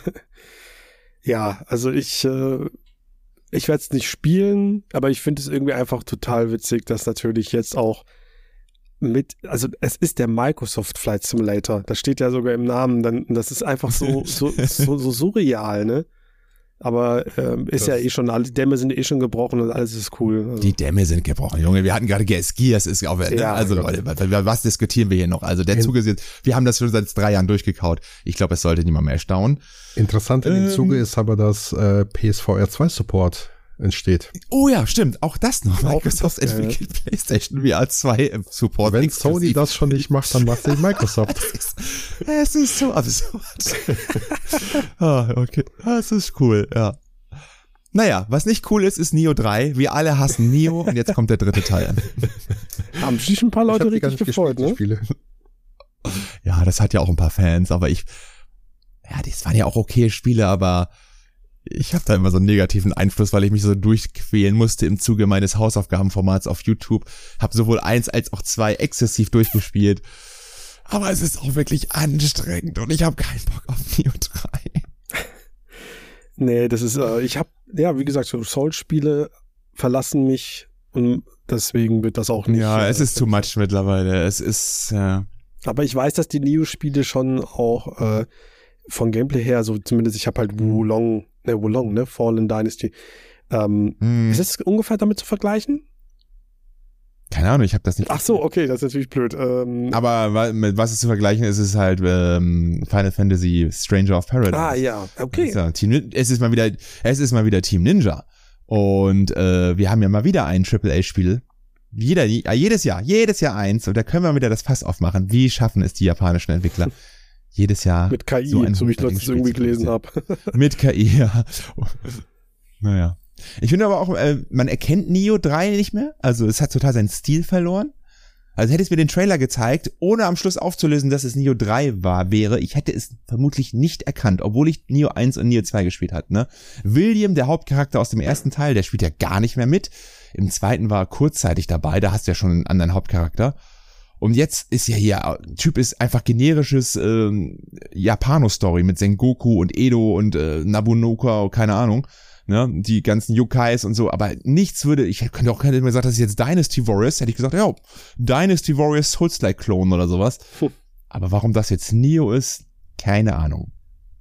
Ja, also ich, äh, ich werde es nicht spielen, aber ich finde es irgendwie einfach total witzig, dass natürlich jetzt auch mit, also es ist der Microsoft Flight Simulator, das steht ja sogar im Namen, dann, das ist einfach so, so, so, so surreal, ne? Aber ähm, ist das ja eh schon, alle die Dämme sind eh schon gebrochen und alles ist cool. Also. Die Dämme sind gebrochen, Junge. Wir hatten gerade G S G, das ist auch, ne? Ja, also Leute, was diskutieren wir hier noch? Also der Zug ist jetzt, wir haben das schon seit drei Jahren durchgekaut. Ich glaube, es sollte niemand mehr erstaunen. Interessant in dem ähm, Zuge ist aber, dass äh, P S V R zwei Support entsteht. Oh ja, stimmt, auch das noch. Auch Microsoft das, entwickelt ja. PlayStation V R zwei Support. Wenn Sony das schon nicht macht, dann macht es Microsoft. Es ist, ist so absurd. Ah, okay, das ist cool, ja. Naja, was nicht cool ist, ist Nioh drei. Wir alle hassen Nioh und jetzt kommt der dritte Teil. Haben sich ein paar Leute richtig gefreut, ne? Spiele. Ja, das hat ja auch ein paar Fans, aber ich, ja, das waren ja auch okay Spiele, aber ich habe da immer so einen negativen Einfluss, weil ich mich so durchquälen musste im Zuge meines Hausaufgabenformats auf YouTube. Hab sowohl eins als auch zwei exzessiv durchgespielt. Aber es ist auch wirklich anstrengend und ich habe keinen Bock auf Nioh drei. Nee, das ist, äh, ich habe, ja, wie gesagt, so Souls-Spiele verlassen mich und deswegen wird das auch nicht. Ja, äh, es ist too much mittlerweile. Es ist, ja. Aber ich weiß, dass die Nioh-Spiele schon auch äh, von Gameplay her, so zumindest, ich habe halt Wulong, ne, Wulong, ne, Fallen Dynasty. Ähm, hm. Ist das ungefähr damit zu vergleichen? Keine Ahnung, ich habe das nicht. Ach so, okay, das ist natürlich blöd. Ähm, Aber mit was es zu vergleichen ist, ist halt ähm, Final Fantasy Stranger of Paradise. ah ja, okay. Ja, Team, es ist mal wieder, es ist mal wieder Team Ninja und äh, wir haben ja mal wieder ein Triple A Spiel. Jeder, jedes Jahr, jedes Jahr eins und da können wir wieder das Fass aufmachen. Wie schaffen es die japanischen Entwickler? Jedes Jahr. Mit K I, so, so wie ich das irgendwie gelesen habe. Mit K I, ja. Naja. Ich finde aber auch, äh, man erkennt Nioh drei nicht mehr. Also es hat total seinen Stil verloren. Also hätte es mir den Trailer gezeigt, ohne am Schluss aufzulösen, dass es Nioh drei war, wäre, ich hätte es vermutlich nicht erkannt, obwohl ich Nioh eins und Nioh zwei gespielt hatte, ne? William, der Hauptcharakter aus dem ersten Teil, der spielt ja gar nicht mehr mit. Im zweiten war er kurzzeitig dabei, da hast du ja schon einen anderen Hauptcharakter. Und jetzt ist ja hier, Typ ist einfach generisches ähm, Japano-Story mit Sengoku und Edo und äh, Nobunaga, keine Ahnung. Ne, die ganzen Yokais und so, aber nichts würde, ich könnte auch keine mehr sagen, das ist jetzt Dynasty Warriors, hätte ich gesagt, ja, Dynasty Warriors Souls-like-Klon oder sowas. Hm. Aber warum das jetzt Nioh ist, keine Ahnung.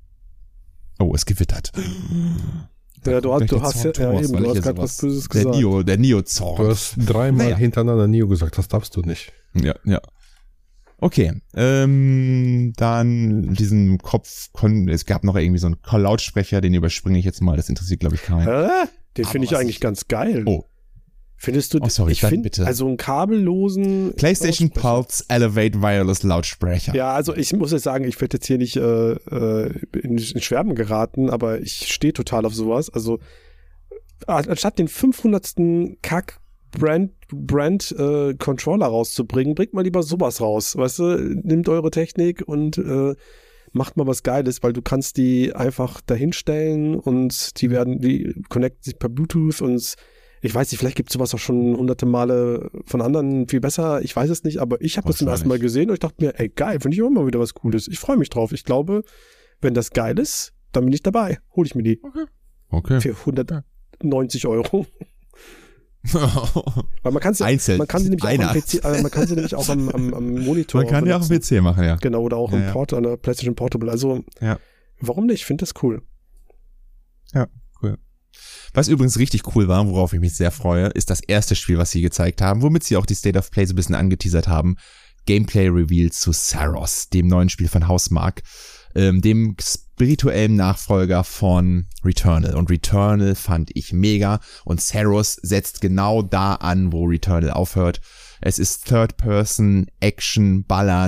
Oh, es gewittert. Ja, du, hast, du hast ja, ja eben, du hast gerade was Böses der gesagt. Nioh, der Nioh-Zorn. Du hast dreimal naja. hintereinander Nioh gesagt, das darfst du nicht. Ja, ja. Okay, ähm, dann diesen Kopf, es gab noch irgendwie so einen Lautsprecher, den überspringe ich jetzt mal, das interessiert glaube ich keinen. Hä? Den finde ich eigentlich ganz geil. Oh. Findest du, oh, sorry, ich finde, bitte. also einen kabellosen PlayStation Pulse Elevate Wireless Lautsprecher. Ja, also ich muss jetzt sagen, ich werde jetzt hier nicht äh, in, in Schwärmen geraten, aber ich stehe total auf sowas. Also anstatt den fünfhundertsten Kack Brand, Brand äh, Controller rauszubringen, bringt mal lieber sowas raus, weißt du, nimmt eure Technik und äh, macht mal was Geiles, weil du kannst die einfach dahinstellen und die werden, die connecten sich per Bluetooth und ich weiß nicht, vielleicht gibt es sowas auch schon hunderte Male von anderen viel besser, ich weiß es nicht, aber ich habe das zum ersten Mal gesehen und ich dachte mir, ey geil, finde ich auch immer wieder was Cooles, ich freue mich drauf, ich glaube, wenn das geil ist, dann bin ich dabei, hole ich mir die. Okay. Okay. Für hundertneunzig Euro. Weil man kann sie, Einzeln. man kann sie nämlich auch am P C, äh, man kann sie nämlich auch am, am, am Monitor. Man kann die auch am P C machen, ja. Genau, oder auch ja, am ja. Port, an der PlayStation Portable. Also, ja. Warum nicht? Ich finde das cool. Ja, cool. Was übrigens richtig cool war, worauf ich mich sehr freue, ist das erste Spiel, was sie gezeigt haben, womit sie auch die State of Play so ein bisschen angeteasert haben. Gameplay-Reveal zu Saros, dem neuen Spiel von Housemarque, ähm, dem spirituellen Nachfolger von Returnal. Und Returnal fand ich mega und Saros setzt genau da an, wo Returnal aufhört. Es ist Third-Person, Action, Ballern,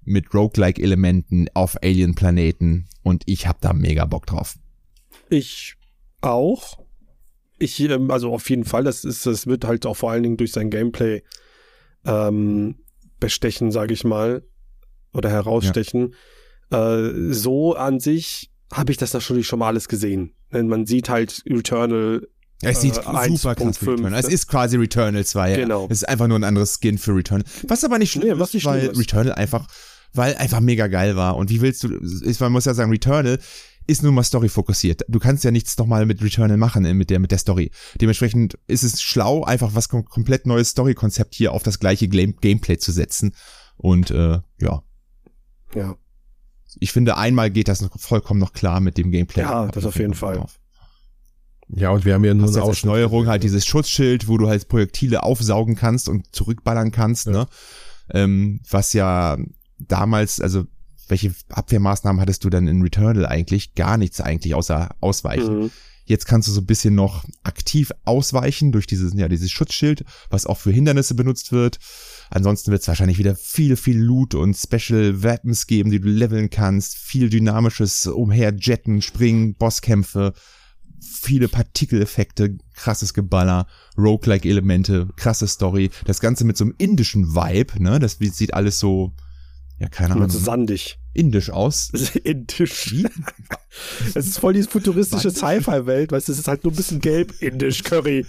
mit Roguelike-Elementen auf Alien-Planeten und ich hab da mega Bock drauf. Ich auch. Ich, ähm, also auf jeden Fall, das ist, das wird halt auch vor allen Dingen durch sein Gameplay ähm, bestechen, sage ich mal, oder herausstechen. Ja. Äh, so an sich habe ich das natürlich schon mal alles gesehen. Denn man sieht halt Returnal. Ja, es sieht äh, super krass wie Returnal. Es ist quasi Returnal zwei. Ja. Genau. Es ist einfach nur ein anderes Skin für Returnal. Was aber nicht schlimm nee, was ist, weil Returnal einfach, weil einfach mega geil war. Und wie willst du, ich, man muss ja sagen, Returnal ist nun mal Story fokussiert. Du kannst ja nichts nochmal mit Returnal machen, mit der, mit der Story. Dementsprechend ist es schlau, einfach was kom- komplett neues Story-Konzept hier auf das gleiche Game- Gameplay zu setzen. Und, äh, ja. Ja. Ich finde, einmal geht das noch vollkommen noch klar mit dem Gameplay. Ja, das auf jeden Fall. Drauf. Ja, und wir haben ja nur eine als Neuerung halt dieses Schutzschild, wo du halt Projektile aufsaugen kannst und zurückballern kannst, ja. ne? Ähm, was ja damals, also welche Abwehrmaßnahmen hattest du dann in Returnal eigentlich? Gar nichts eigentlich, außer ausweichen. Mhm. Jetzt kannst du so ein bisschen noch aktiv ausweichen durch dieses, ja, dieses Schutzschild, was auch für Hindernisse benutzt wird. Ansonsten wird es wahrscheinlich wieder viel, viel Loot und Special Weapons geben, die du leveln kannst. Viel dynamisches Umherjetten, Springen, Bosskämpfe, viele Partikeleffekte, krasses Geballer, Roguelike-Elemente, krasse Story. Das Ganze mit so einem indischen Vibe, ne? Das sieht alles so, ja, keine Ahnung. So sandig. Indisch aus. Indisch. Wie? Es ist voll diese futuristische Sci-Fi-Welt, weißt du, es ist halt nur ein bisschen gelb, indisch, Curry.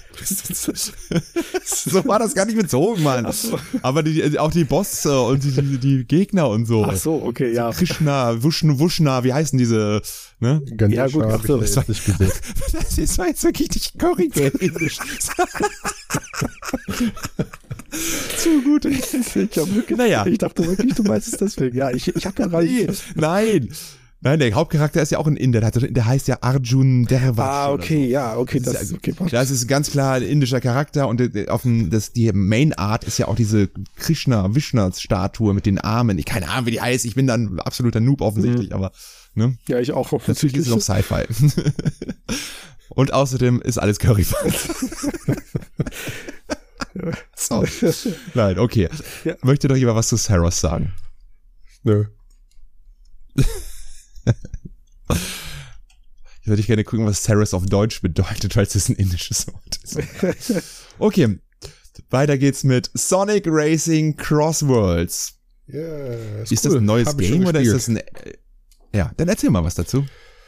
So war das gar nicht bezogen, Mann. So. Aber die, auch die Bosse und die, die, die Gegner und so. Ach so, okay, ja. So Krishna, Wushnu, Wushna, wie heißen diese, ne? Ganesha, ja, gut, ach so. Das, war, nicht gesehen. Das war jetzt wirklich nicht Curry, indisch. Zu gut. Ich, wirklich, naja. ich dachte wirklich, du meinst es deswegen. Ja, ich, ich habe ja gerade. Nee, nein. Nein, der Hauptcharakter ist ja auch ein Inder. Der heißt ja Arjun Dervash. Ah, okay, so. ja, okay. Das, das, ist, okay, das ist ganz klar ein indischer Charakter und auf dem, das, die Main Art ist ja auch diese Krishna-Vishnu-Statue mit den Armen. Ich keine Ahnung, wie die heißt. Ich bin dann ein absoluter Noob offensichtlich, mhm. aber, ne? Ja, ich auch offensichtlich. Natürlich ist es auch Sci-Fi. Und außerdem ist alles Curry. So. Nein, okay. Ja. Möchte doch jemand was zu Saros sagen? Nö. Ich würde gerne gucken, was Saros auf Deutsch bedeutet, weil es ist ein indisches Wort ist. Okay, weiter geht's mit Sonic Racing Cross Worlds. Yeah, ist ist cool. Das ein neues Hab Game oder ist das ein... Ja, dann erzähl mal was dazu.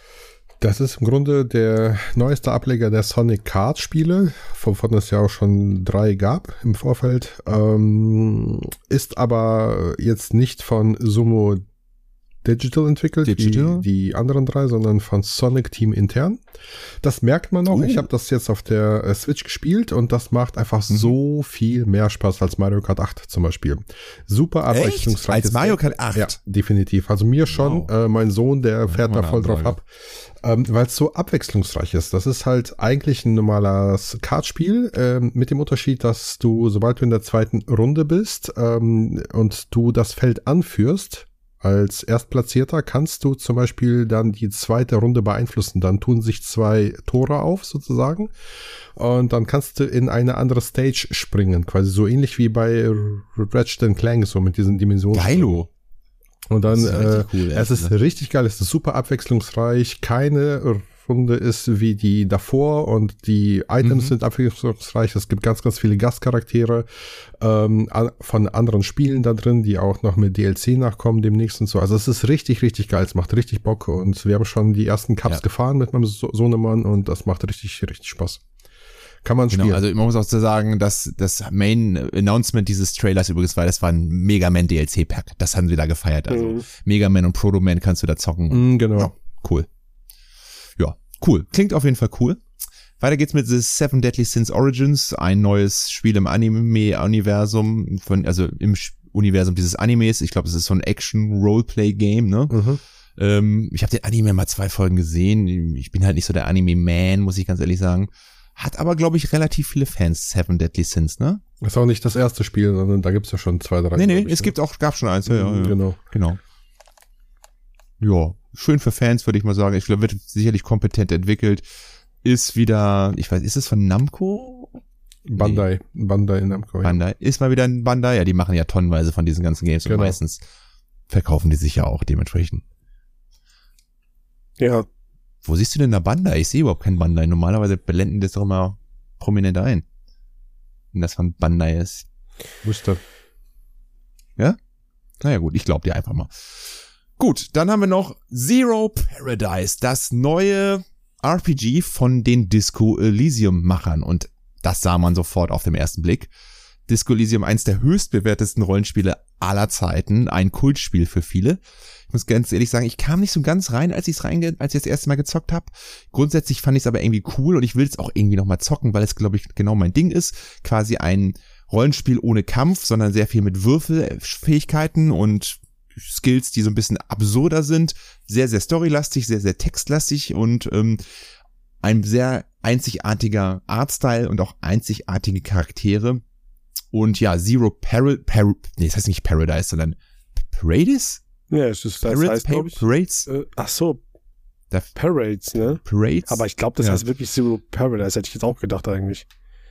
Das ist im Grunde der neueste Ableger der Sonic Kart Spiele, wovon es ja auch schon drei gab im Vorfeld, ähm, ist aber jetzt nicht von Sumo Digital entwickelt, Digital? Wie die anderen drei, sondern von Sonic Team intern. Das merkt man auch. Uh. Ich habe das jetzt auf der äh, Switch gespielt und das macht einfach mhm. so viel mehr Spaß als Mario Kart acht zum Beispiel. Super abwechslungsreich. Als Mario Kart acht? Ja, definitiv. Also mir schon. Wow. Äh, mein Sohn, der fährt da voll drauf ab. Ähm, weil es so abwechslungsreich ist. Das ist halt eigentlich ein normales Kartspiel, ähm, mit dem Unterschied, dass du, sobald du in der zweiten Runde bist ähm, und du das Feld anführst, als Erstplatzierter kannst du zum Beispiel dann die zweite Runde beeinflussen. Dann tun sich zwei Tore auf sozusagen und dann kannst du in eine andere Stage springen. Quasi so ähnlich wie bei Ratchet and Clank, so mit diesen Dimensionen. Geilo. Und dann, äh, cool, es ist richtig geil, es ist super abwechslungsreich, keine Runde ist wie die davor und die Items mhm. sind abwechslungsreich, es gibt ganz, ganz viele Gastcharaktere ähm, von anderen Spielen da drin, die auch noch mit D L C nachkommen demnächst und so, also es ist richtig, richtig geil, es macht richtig Bock und wir haben schon die ersten Cups ja. gefahren mit meinem so- Sohnemann und das macht richtig, richtig Spaß. Kann man spielen. Genau, also man muss auch so sagen, dass das Main-Announcement dieses Trailers übrigens war, das war ein Mega Man D L C-Pack. Das haben sie da gefeiert. Also mhm. Mega Man und Proto Man kannst du da zocken. Mhm, genau. Ja, cool. Ja, cool. Klingt auf jeden Fall cool. Weiter geht's mit The Seven Deadly Sins Origins, ein neues Spiel im Anime-Universum, von, also im Universum dieses Animes. Ich glaube, es ist so ein Action-Roleplay-Game, ne? Mhm. Ähm, ich habe den Anime mal zwei Folgen gesehen. Ich bin halt nicht so der Anime-Man, muss ich ganz ehrlich sagen. Hat aber, glaube ich, relativ viele Fans, Seven Deadly Sins, ne? Das ist auch nicht das erste Spiel, sondern da gibt's ja schon zwei, drei. Nee, nee, ich, es ne? gibt auch, gab schon eins. Ja, ja, ja. Genau. Genau. Ja, schön für Fans, würde ich mal sagen. Ich glaube, wird sicherlich kompetent entwickelt. Ist wieder, ich weiß, ist es von Namco? Bandai. Nee. Bandai Namco. Bandai. Ja. Ist mal wieder ein Bandai. Ja, die machen ja tonnenweise von diesen ganzen Games genau. und meistens verkaufen die sich ja auch dementsprechend. Ja. Wo siehst du denn da Bandai? Ich sehe überhaupt kein Bandai. Normalerweise blenden das doch immer prominent ein. Wenn das von Bandai ist. Wusste. Ja? Naja gut, ich glaube dir einfach mal. Gut, dann haben wir noch Zero Paradise, das neue R P G von den Disco Elysium-Machern. Und das sah man sofort auf den ersten Blick. Disco Elysium, eins der höchstbewertesten Rollenspiele aller Zeiten, ein Kultspiel für viele. Ich muss ganz ehrlich sagen, ich kam nicht so ganz rein, als ich es reinge, als ich das erste Mal gezockt habe. Grundsätzlich fand ich es aber irgendwie cool und ich will es auch irgendwie nochmal zocken, weil es, glaube ich, genau mein Ding ist. Quasi ein Rollenspiel ohne Kampf, sondern sehr viel mit Würfelfähigkeiten und Skills, die so ein bisschen absurder sind. Sehr, sehr storylastig, sehr, sehr textlastig und ähm, ein sehr einzigartiger Artstyle und auch einzigartige Charaktere. Und ja, Zero Paradise, Par- nee, das heißt nicht Paradise, sondern Paradise? Ja, es ist, das Parades, heißt, pa- glaube ich, Parades? äh, ach so, Da- Parades, ne? Parades? Aber ich glaube, das Ja. heißt wirklich Zero Paradise, hätte ich jetzt auch gedacht eigentlich.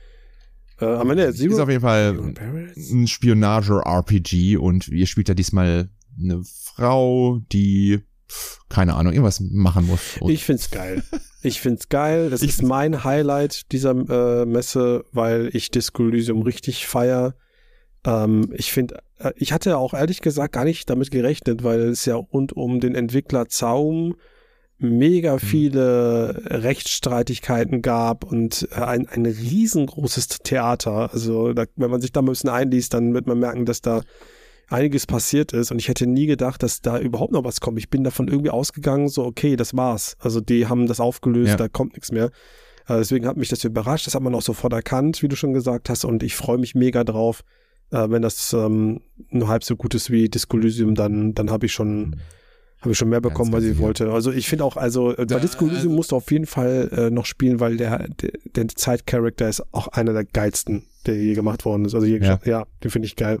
Äh, aber ne, ist Zero auf jeden Fall Zero Paradise? ein Spionage-R P G und ihr spielt da diesmal eine Frau, die, keine Ahnung, irgendwas machen muss. Und Ich find's geil. Ich find's geil. Das Ich ist find's- mein Highlight dieser äh, Messe, weil ich Disco Elysium richtig feier. Ähm, ich finde, äh, ich hatte auch ehrlich gesagt gar nicht damit gerechnet, weil es ja rund um den Entwickler Zaum mega viele Rechtsstreitigkeiten gab und äh, ein, ein riesengroßes Theater. Also da, wenn man sich da mal ein bisschen einliest, dann wird man merken, dass da einiges passiert ist und ich hätte nie gedacht, dass da überhaupt noch was kommt. Ich bin davon irgendwie ausgegangen, so okay, das war's. Also die haben das aufgelöst, Ja. da kommt nichts mehr. Äh, deswegen hat mich das überrascht, das hat man auch sofort erkannt, wie du schon gesagt hast und ich freue mich mega drauf. Äh, wenn das ähm, nur halb so gut ist wie Disco Elysium, dann, dann habe ich schon habe ich schon mehr bekommen, Ganz was ich sicher. wollte. Also ich finde auch, also äh, bei Da- Disco Elysium musst du auf jeden Fall äh, noch spielen, weil der, der, der Zeitcharakter ist auch einer der geilsten, der je gemacht worden ist. Also je, Ja. ja. ja, den finde ich geil.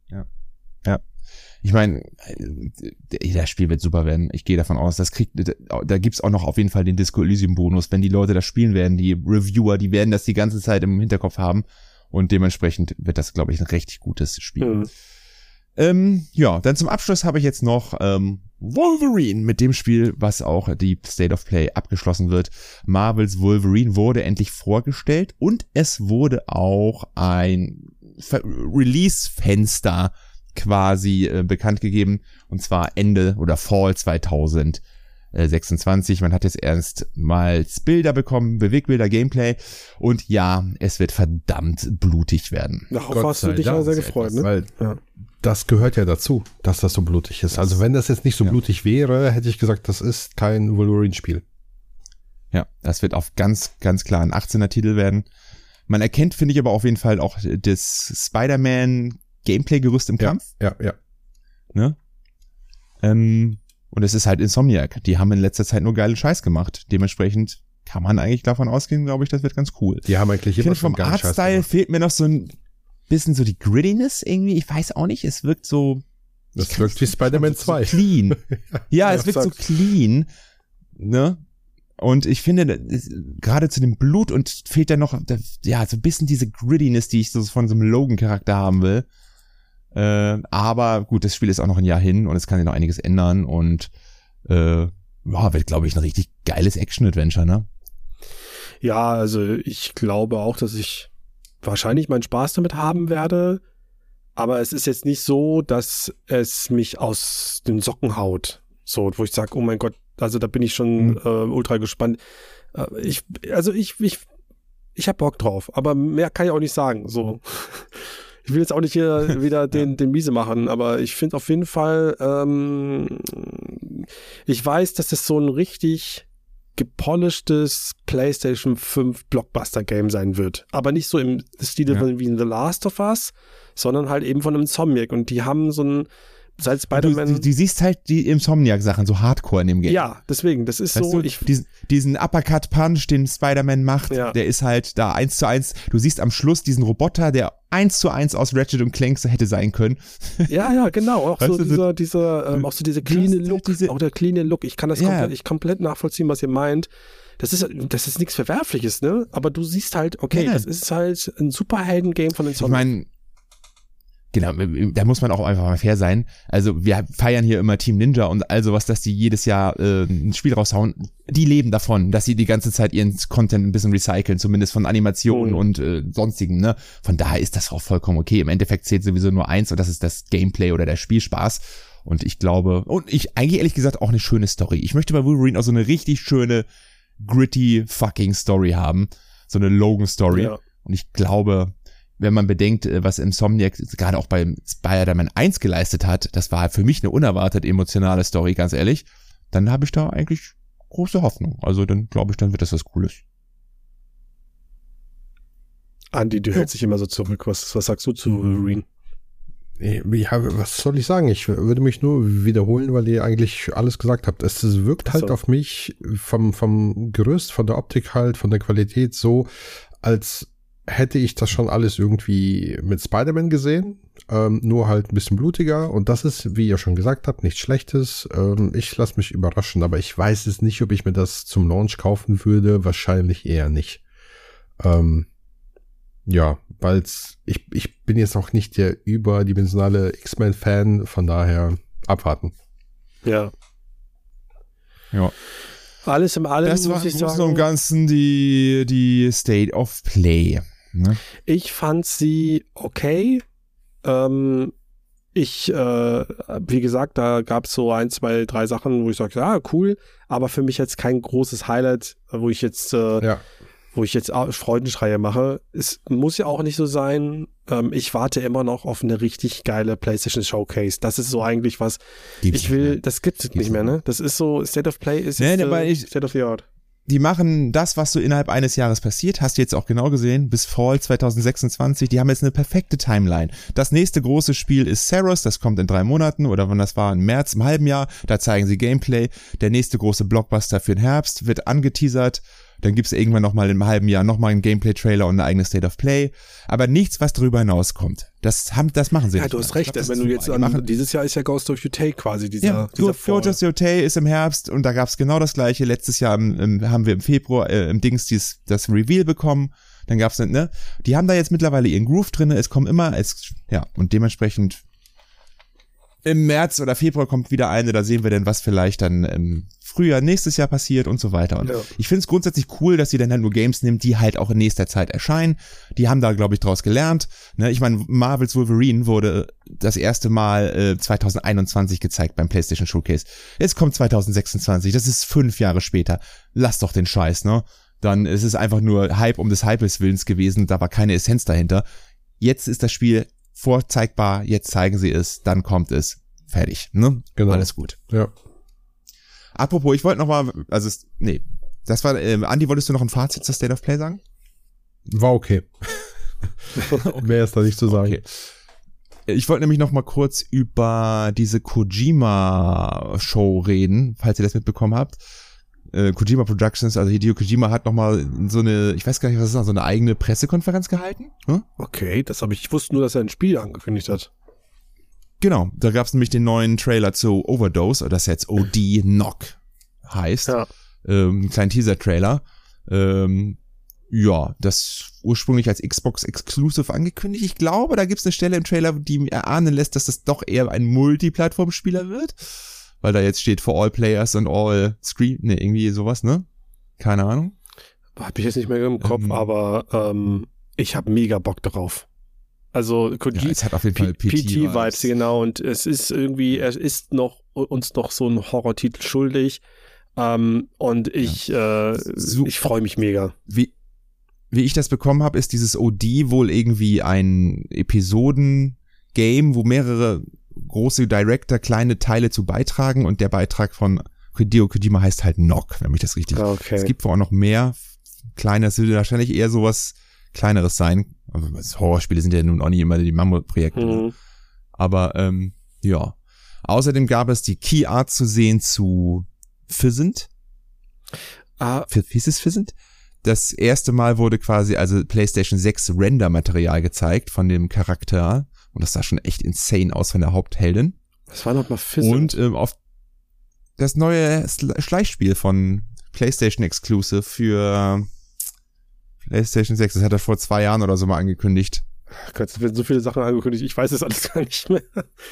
ich meine, das Spiel wird super werden. Ich gehe davon aus, das kriegt, da gibt's auch noch auf jeden Fall den Disco Elysium Bonus, wenn die Leute das spielen werden, die Reviewer, die werden das die ganze Zeit im Hinterkopf haben und dementsprechend wird das, glaube ich, ein richtig gutes Spiel. Mhm. Ähm, ja, dann zum Abschluss habe ich jetzt noch ähm, Wolverine mit dem Spiel, was auch die State of Play abgeschlossen wird. Marvels Wolverine wurde endlich vorgestellt und es wurde auch ein Ver- Release-Fenster quasi äh, bekannt gegeben und zwar Ende oder Fall zwanzig sechsundzwanzig. Man hat jetzt erst mal Bilder bekommen, Bewegbilder, Gameplay und ja, es wird verdammt blutig werden. Darauf Gott hast du sei dich Dank, ja sehr ist gefreut, etwas, ne? Weil Ja. das gehört ja dazu, dass das so blutig ist. Also wenn das jetzt nicht so Ja. blutig wäre, hätte ich gesagt, das ist kein Wolverine-Spiel. Ja, das wird auf ganz, ganz klar ein achtzehner Titel werden. Man erkennt, finde ich, aber auf jeden Fall auch das Spider-Man Gameplay-Gerüst im Kampf. Ja, ja. Ne? Ähm, und es ist halt Insomniac. Die haben in letzter Zeit nur geile Scheiß gemacht. Dementsprechend kann man eigentlich davon ausgehen, glaube ich, das wird ganz cool. Die haben eigentlich Ich immer finde, schon vom geil Scheiß Artstyle gemacht. fehlt mir noch so ein bisschen so die Grittiness irgendwie. Ich weiß auch nicht, es wirkt so... Das wirkt wie Spider-Man so zwei. clean. Ja, es Ja, wirkt so sag's. clean. Ne? Und ich finde, das- gerade zu dem Blut und fehlt da noch, da- ja, so ein bisschen diese Grittiness, die ich so von so einem Logan-Charakter haben will. Äh, aber gut, das Spiel ist auch noch ein Jahr hin und es kann sich noch einiges ändern und äh, ja, wird, glaube ich, ein richtig geiles Action-Adventure, ne? Ja, also ich glaube auch, dass ich wahrscheinlich meinen Spaß damit haben werde, aber es ist jetzt nicht so, dass es mich aus den Socken haut. So, wo ich sage, oh mein Gott, also da bin ich schon Mhm. äh, ultra gespannt. Äh, ich, also ich, ich, ich hab Bock drauf, aber mehr kann ich auch nicht sagen. So. Ich will jetzt auch nicht hier wieder den, den Miese machen, aber ich finde auf jeden Fall, ähm, ich weiß, dass es so ein richtig gepolischtes PlayStation fünf Blockbuster-Game sein wird. Aber nicht so im Stil Ja. von wie in The Last of Us, sondern halt eben von einem Insomniac. Und die haben so ein, seit Du, Spider-Man... du, du siehst halt die Insomniac-Sachen so hardcore in dem Game. ja, deswegen, das ist Weißt so, du, ich, diesen, diesen Uppercut-Punch, den Spider-Man macht, Ja. der ist halt da eins zu eins. Du siehst am Schluss diesen Roboter, der eins zu eins aus Ratchet und Clank so hätte sein können. ja, ja, genau, auch Weißt so du, so- dieser, dieser, ähm, auch so diese du hast cleane halt Look, diese- auch der cleane Look, ich kann das Ja. komplett, ich komplett nachvollziehen, was ihr meint. Das ist, das ist nichts Verwerfliches, ne? Aber du siehst halt, okay, Ja. das ist halt ein Superhelden-Game von Ich Insomniac. meine, Genau, da muss man auch einfach mal fair sein. Also wir feiern hier immer Team Ninja und all sowas, dass die jedes Jahr äh, ein Spiel raushauen. Die leben davon, dass sie die ganze Zeit ihren Content ein bisschen recyceln, zumindest von Animationen mhm. und äh, sonstigen. Ne? Von daher ist das auch vollkommen okay. Im Endeffekt zählt sowieso nur eins und das ist das Gameplay oder der Spielspaß. Und ich glaube, und ich eigentlich ehrlich gesagt auch eine schöne Story. Ich möchte bei Wolverine auch so eine richtig schöne, gritty fucking Story haben. So eine Logan-Story. Ja. Und ich glaube, wenn man bedenkt, was Insomniac gerade auch bei Spider-Man eins geleistet hat, das war für mich eine unerwartet emotionale Story, ganz ehrlich, dann habe ich da eigentlich große Hoffnung. Also dann glaube ich, dann wird das was Cooles. Andi, du ja. hältst dich immer so zurück. Was, was sagst du zu Wolverine? Ja, was soll ich sagen? Ich würde mich nur wiederholen, weil ihr eigentlich alles gesagt habt. Es wirkt halt so. Auf mich vom, vom Gerüst, von der Optik halt, von der Qualität so, als hätte ich das schon alles irgendwie mit Spider-Man gesehen, ähm, nur halt ein bisschen blutiger und das ist, wie ihr schon gesagt habt, nichts Schlechtes. Ähm, ich lasse mich überraschen, aber ich weiß es nicht, ob ich mir das zum Launch kaufen würde, wahrscheinlich eher nicht. Ähm, ja, weil ich, ich bin jetzt auch nicht der überdimensionale X-Men-Fan, von daher abwarten. Ja. Ja. Alles im Allem, das war muss ich im sagen. Großen und Ganzen die, die State of Play. Ne? Ich fand sie okay. Ähm, ich, äh, wie gesagt, da gab es so ein, zwei, drei Sachen, wo ich sage, ja, cool, aber für mich jetzt kein großes Highlight, wo ich jetzt, äh, ja. wo ich jetzt Freudenschreie mache. Es muss ja auch nicht so sein. Ähm, ich warte immer noch auf eine richtig geile PlayStation Showcase. Das ist so eigentlich was, gibt's ich will, das gibt's das nicht mehr, ne? Das ist so, State of Play ist nee, jetzt nee, äh, ich, State of the Art. Die machen das, was so innerhalb eines Jahres passiert, hast du jetzt auch genau gesehen, bis Fall zwanzig sechsundzwanzig, die haben jetzt eine perfekte Timeline. Das nächste große Spiel ist Saros, das kommt in drei Monaten oder wann das war, im März, im halben Jahr, da zeigen sie Gameplay. Der nächste große Blockbuster für den Herbst wird angeteasert, dann gibt's irgendwann nochmal im halben Jahr nochmal einen Gameplay-Trailer und eine eigene State of Play, aber nichts, was darüber hinauskommt. Das haben, das machen sie ja, nicht. Ja, du hast recht, glaub, wenn du jetzt an, machen, dieses Jahr ist ja Ghost of Yotei quasi dieser, ja, dieser Ghost of Yotei ist im Herbst und da gab's genau das gleiche. Letztes Jahr im, im, haben wir im Februar äh, im Dings dies, das Reveal bekommen, dann gab's ne, die haben da jetzt mittlerweile ihren Groove drinne, es kommen immer, es, ja, und dementsprechend im März oder Februar kommt wieder eine, da sehen wir denn, was vielleicht dann im Frühjahr nächstes Jahr passiert und so weiter. Und ja. ich finde es grundsätzlich cool, dass sie dann halt nur Games nimmt, die halt auch in nächster Zeit erscheinen. Die haben da, glaube ich, draus gelernt. Ne, ich meine, Marvel's Wolverine wurde das erste Mal äh, zwanzig einundzwanzig gezeigt beim PlayStation Showcase. Jetzt kommt zwanzig sechsundzwanzig, das ist fünf Jahre später. Lass doch den Scheiß, ne? Dann ist es einfach nur Hype um des Hypes Willens gewesen, da war keine Essenz dahinter. Jetzt ist das Spiel vorzeigbar, jetzt zeigen sie es, dann kommt es. Fertig, ne? Genau. Alles gut. Ja. Apropos, ich wollte noch mal, also, nee, das war, ähm, Andi, wolltest du noch ein Fazit zur State of Play sagen? War okay. Mehr ist da nicht zu sagen. Okay. Ich wollte nämlich noch mal kurz über diese Kojima-Show reden, falls ihr das mitbekommen habt. Äh, Kojima Productions, also Hideo Kojima hat noch mal so eine, ich weiß gar nicht, was das ist, so eine eigene Pressekonferenz gehalten. Hm? Okay, das habe ich, ich wusste nur, dass er ein Spiel angekündigt hat. Genau, da gab es nämlich den neuen Trailer zu Overdose, das jetzt O D Knock heißt. Ja. Ähm, ein kleinen Teaser-Trailer. Ähm, ja, das ursprünglich als Xbox Exclusive angekündigt. Ich glaube, da gibt es eine Stelle im Trailer, die mir erahnen lässt, dass das doch eher ein Multiplattform-Spieler wird. Weil da jetzt steht for all players and all screen, ne, irgendwie sowas, ne? Keine Ahnung. Hab ich jetzt nicht mehr im Kopf, ähm, aber ähm, ich habe mega Bock drauf. Also ja, es hat auf jeden Fall P T-Vibes, genau. Und es ist irgendwie, er ist noch uns noch so ein Horrortitel schuldig. Ähm, und ich, ja. äh, so, ich freue mich mega. Wie, wie ich das bekommen habe, ist dieses O D wohl irgendwie ein Episoden-Game, wo mehrere große Director kleine Teile zu beitragen und der Beitrag von Hideo Kojima heißt halt Knock, wenn mich das richtig. Okay. Es gibt wohl auch noch mehr kleine, es würde wahrscheinlich eher sowas Kleineres sein. Also Horrorspiele sind ja nun auch nicht immer die Mammutprojekte. Mhm. Aber ähm, ja. Außerdem gab es die Key Art zu sehen zu Physint. Ah. Wie ist es Physint? Das erste Mal wurde quasi also PlayStation sechs Render-Material gezeigt von dem Charakter. Und das sah schon echt insane aus von der Hauptheldin. Was war nochmal Physint? Und ähm, auf das neue Schleichspiel von PlayStation Exclusive für PlayStation sechs. Das hat er vor zwei Jahren oder so mal angekündigt. Gott, es werden so viele Sachen angekündigt, ich weiß es alles gar nicht mehr.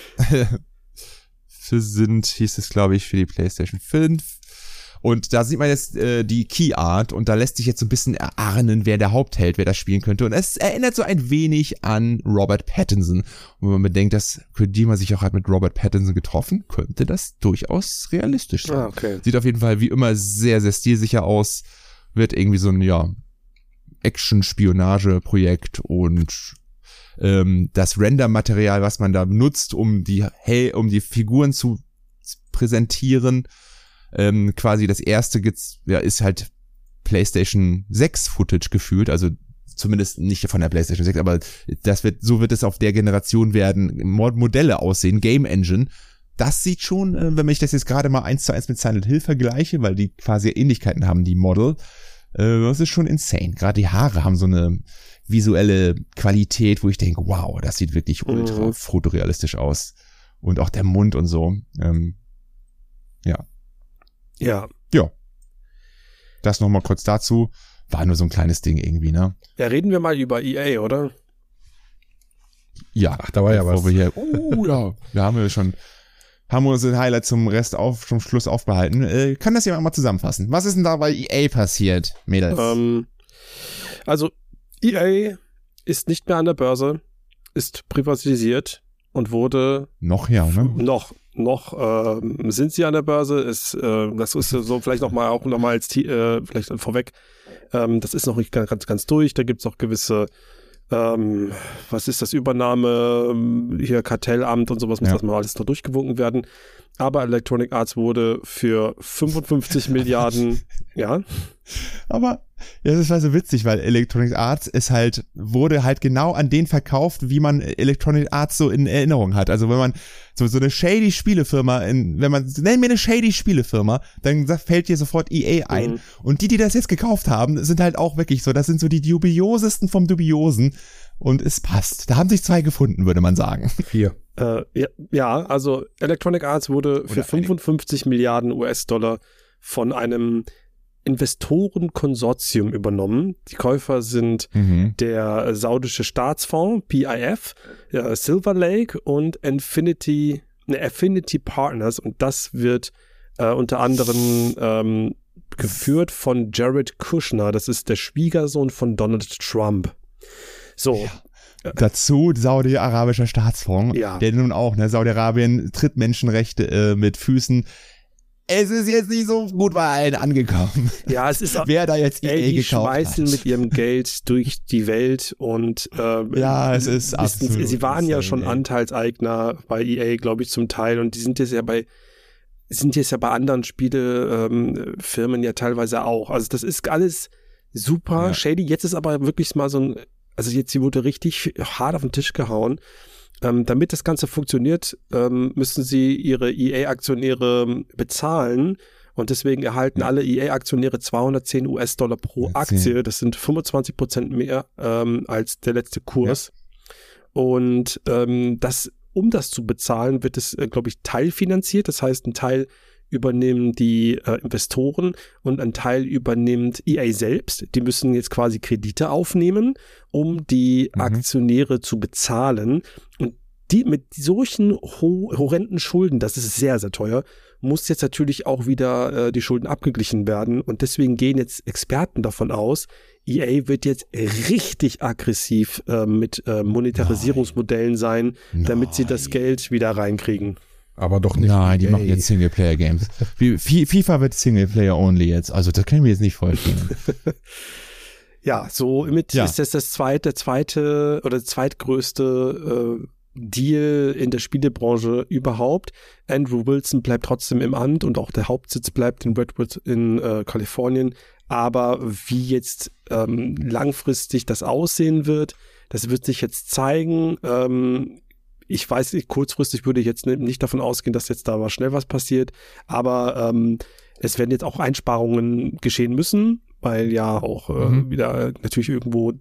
Für sind, hieß es, glaube ich, für die PlayStation fünf. Und da sieht man jetzt äh, die Key Art und da lässt sich jetzt so ein bisschen erahnen, wer der Hauptheld, wer das spielen könnte. Und es erinnert so ein wenig an Robert Pattinson. Und wenn man bedenkt, dass Kojima sich auch hat mit Robert Pattinson getroffen, könnte das durchaus realistisch sein. Ah, okay. Sieht auf jeden Fall wie immer sehr, sehr stilsicher aus. Wird irgendwie so ein, ja, Action-Spionage-Projekt und ähm, das Render-Material, was man da nutzt, um die, hey, um die Figuren zu präsentieren, Ähm, quasi das erste ja, ist halt PlayStation sechs Footage gefühlt, also zumindest nicht von der PlayStation sechs, aber das wird, so wird es auf der Generation werden, Modelle aussehen, Game Engine. Das sieht schon, äh, wenn ich das jetzt gerade mal eins zu eins mit Silent Hill vergleiche, weil die quasi Ähnlichkeiten haben, die Model, äh, das ist schon insane. Gerade die Haare haben so eine visuelle Qualität, wo ich denke, wow, das sieht wirklich ultra mhm. fotorealistisch aus. Und auch der Mund und so, ähm, ja. Ja. Ja. Das nochmal kurz dazu. War nur so ein kleines Ding irgendwie, ne? Ja, reden wir mal über E A, oder? Ja. Ach, da war ja was. Wir hier, uh, ja, wir haben ja schon, haben wir unsere Highlight zum Rest auf, zum Schluss aufbehalten. Äh, kann das jemand mal zusammenfassen? Was ist denn da bei E A passiert, Mädels? Ähm, also, E A ist nicht mehr an der Börse, ist privatisiert und wurde noch, ja, ne? Noch. Noch äh, sind sie an der Börse, ist, äh, das ist so vielleicht noch mal auch noch mal als äh, vielleicht vorweg, ähm, das ist noch nicht ganz, ganz durch, da gibt's auch gewisse, ähm, was ist das, Übernahme, hier Kartellamt und sowas, muss ja. das mal alles noch durchgewunken werden, aber Electronic Arts wurde für fünfundfünfzig Milliarden, ja. Aber ja, das war so witzig, weil Electronic Arts ist halt, wurde halt genau an den verkauft, wie man Electronic Arts so in Erinnerung hat. Also wenn man so, so eine shady Spielefirma, in, wenn man, nenn mir eine shady Spielefirma, dann fällt dir sofort E A ein. Mhm. Und die, die das jetzt gekauft haben, sind halt auch wirklich so, das sind so die dubiosesten vom Dubiosen. Und es passt. Da haben sich zwei gefunden, würde man sagen. Vier. Äh, ja, ja, also Electronic Arts wurde für fünfundfünfzig Milliarden U S-Dollar von einem Investorenkonsortium übernommen. Die Käufer sind mhm. der saudische Staatsfonds, P I F, ja, Silver Lake und Infinity, ne, Affinity Partners. Und das wird äh, unter anderem ähm, geführt von Jared Kushner. Das ist der Schwiegersohn von Donald Trump. So. Ja. Dazu saudi-arabischer Staatsfonds, ja. der nun auch, ne, Saudi-Arabien tritt Menschenrechte äh, mit Füßen. Es ist jetzt nicht so gut bei allen angekommen. Ja, es ist auch, wer da jetzt E A ey, die gekauft schmeißen hat. mit ihrem Geld durch die Welt und äh, ja, es ist absolut. Sie waren ja schon ey. Anteilseigner bei E A, glaube ich, zum Teil, und die sind jetzt ja bei sind jetzt ja bei anderen Spielefirmen ähm, ja teilweise auch. Also das ist alles super ja. shady. Jetzt ist aber wirklich mal so ein, also jetzt sie wurde richtig hart auf den Tisch gehauen. Ähm, damit das Ganze funktioniert, ähm, müssen sie ihre E A-Aktionäre bezahlen, und deswegen erhalten ja. alle E A-Aktionäre zweihundertzehn U S-Dollar pro Aktie. Das sind fünfundzwanzig Prozent mehr ähm, als der letzte Kurs. Ja. Und ähm, das, um das zu bezahlen, wird es, äh, glaube ich, teilfinanziert. Das heißt, ein Teil übernehmen die äh, Investoren und ein Teil übernimmt E A selbst. Die müssen jetzt quasi Kredite aufnehmen, um die mhm. Aktionäre zu bezahlen. Und die mit solchen ho- horrenden Schulden, das ist sehr, sehr teuer, muss jetzt natürlich auch wieder äh, die Schulden abgeglichen werden. Und deswegen gehen jetzt Experten davon aus, E A wird jetzt richtig aggressiv äh, mit äh, Monetarisierungsmodellen sein, Nein. damit sie das Geld wieder reinkriegen. Aber doch nicht. Nein, die E A. machen jetzt Singleplayer-Games. FIFA wird Singleplayer-only jetzt. Also das können wir jetzt nicht vorstellen. Ja, so mit ja. ist das das zweite, zweite oder zweitgrößte äh, Deal in der Spielebranche überhaupt. Andrew Wilson bleibt trotzdem im Amt und auch der Hauptsitz bleibt in Redwood in äh, Kalifornien. Aber wie jetzt ähm, langfristig das aussehen wird, das wird sich jetzt zeigen. Ähm, ich weiß nicht, kurzfristig würde ich jetzt nicht davon ausgehen, dass jetzt da mal schnell was passiert. Aber ähm, es werden jetzt auch Einsparungen geschehen müssen, weil ja auch äh, mhm. wieder natürlich irgendwo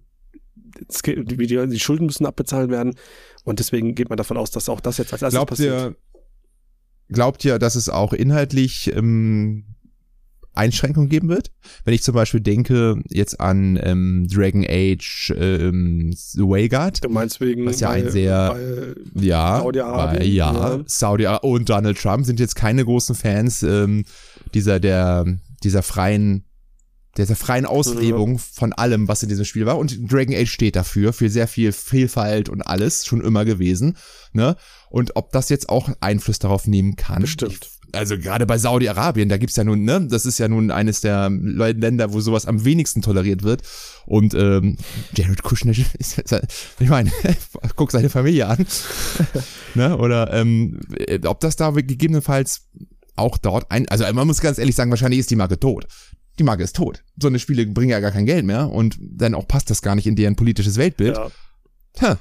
die, die Schulden müssen abbezahlt werden. Und deswegen geht man davon aus, dass auch das jetzt als erstes glaubt passiert. Ihr, glaubt ihr, dass es auch inhaltlich ähm, Einschränkungen geben wird. Wenn ich zum Beispiel denke jetzt an ähm, Dragon Age ähm, The Wayguard. Du meinst wegen was ja bei, ein sehr bei ja, Saudi-Arabien? Ja, ja. Saudi-Arabien und Donald Trump sind jetzt keine großen Fans ähm, dieser der dieser freien dieser freien Auslebung mhm. von allem, was in diesem Spiel war. Und Dragon Age steht dafür, für sehr viel Vielfalt und alles, schon immer gewesen. Ne? Und ob das jetzt auch Einfluss darauf nehmen kann. Bestimmt. Ich, also gerade bei Saudi-Arabien, da gibt's ja nun, ne, das ist ja nun eines der Länder, wo sowas am wenigsten toleriert wird. Und ähm, Jared Kushner ist, ich meine, guck seine Familie an. Ne? Oder ähm, ob das da gegebenenfalls auch dort ein, also man muss ganz ehrlich sagen, wahrscheinlich ist die Marke tot. Die Marke ist tot. So eine Spiele bringen ja gar kein Geld mehr und dann auch passt das gar nicht in deren politisches Weltbild. Ja. Ha.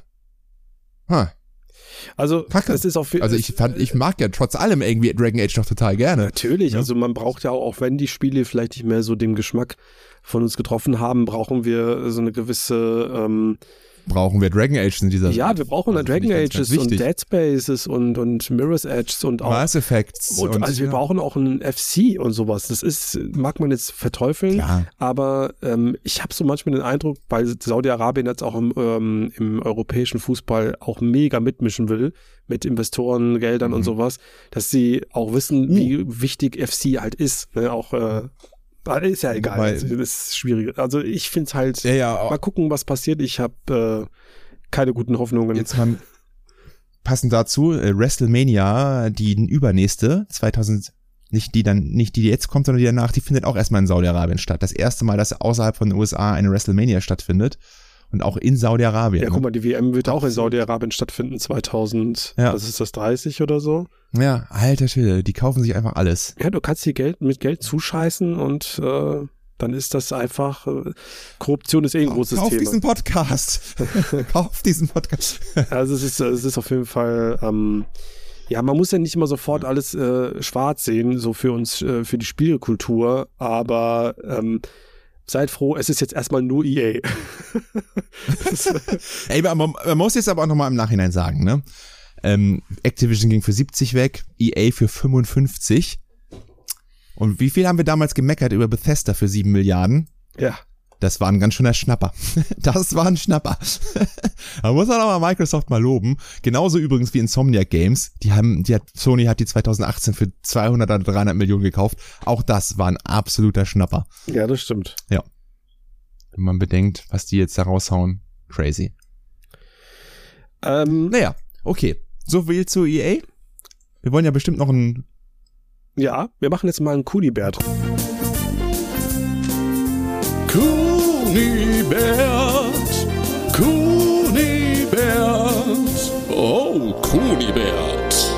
Ha. Also, Kacke. es ist auch also ich fand, ich mag ja trotz allem irgendwie Dragon Age noch total gerne. Natürlich, ja. Also man braucht ja auch, auch wenn die Spiele vielleicht nicht mehr so dem Geschmack von uns getroffen haben, brauchen wir so eine gewisse ähm, brauchen wir Dragon Ages in dieser Ja, wir brauchen also Dragon ganz, Ages ganz und Dead Spaces und, und Mirror's Edge und auch Mass Effects. Und, und, also wir ja. brauchen auch ein F C und sowas. Das ist, mag man jetzt verteufeln, Klar. aber ähm, ich habe so manchmal den Eindruck, weil Saudi-Arabien jetzt auch im, ähm, im europäischen Fußball auch mega mitmischen will, mit Investorengeldern mhm. und sowas, dass sie auch wissen, uh. wie wichtig F C halt ist. Ne? Auch äh, ist ja egal, Weil, also, das ist schwierig. Also ich finde es halt, ja, ja, mal gucken, was passiert. Ich habe äh, keine guten Hoffnungen. Jetzt mal passend dazu, äh, WrestleMania, die übernächste, zweitausend, nicht die dann, nicht die, die jetzt kommt, sondern die danach, die findet auch erstmal in Saudi-Arabien statt. Das erste Mal, dass außerhalb von den U S A eine WrestleMania stattfindet und auch in Saudi-Arabien. Ja, guck mal, die W M wird auch in Saudi-Arabien stattfinden, zweitausend, ja. was ist das, dreißig oder so? Ja, alter Schwede, die kaufen sich einfach alles. Ja, du kannst dir Geld mit Geld zuscheißen und äh, dann ist das einfach, äh, Korruption ist eh ein großes Kauf Thema. Kauf diesen Podcast. Kauf diesen Podcast. Also es ist, es ist auf jeden Fall, ähm, ja, man muss ja nicht immer sofort alles äh, schwarz sehen, so für uns, äh, für die Spielekultur, aber ähm, seid froh, es ist jetzt erstmal nur E A. Ey, man, man muss jetzt aber auch nochmal im Nachhinein sagen, ne? Ähm, Activision ging für siebzig weg, E A für fünfundfünfzig. Und wie viel haben wir damals gemeckert über Bethesda für sieben Milliarden? Ja. Das war ein ganz schöner Schnapper. Das war ein Schnapper. Da muss man auch mal Microsoft mal loben. Genauso übrigens wie Insomniac Games. Die haben, die hat, Sony hat die zweitausendachtzehn für zweihundert oder dreihundert Millionen gekauft. Auch das war ein absoluter Schnapper. Ja, das stimmt. Ja. Wenn man bedenkt, was die jetzt da raushauen. Crazy. Ähm, naja, okay. So viel zu E A. Wir wollen ja bestimmt noch ein Ja, wir machen jetzt mal einen Kunibert. Kunibert, Kunibert, oh, Kunibert.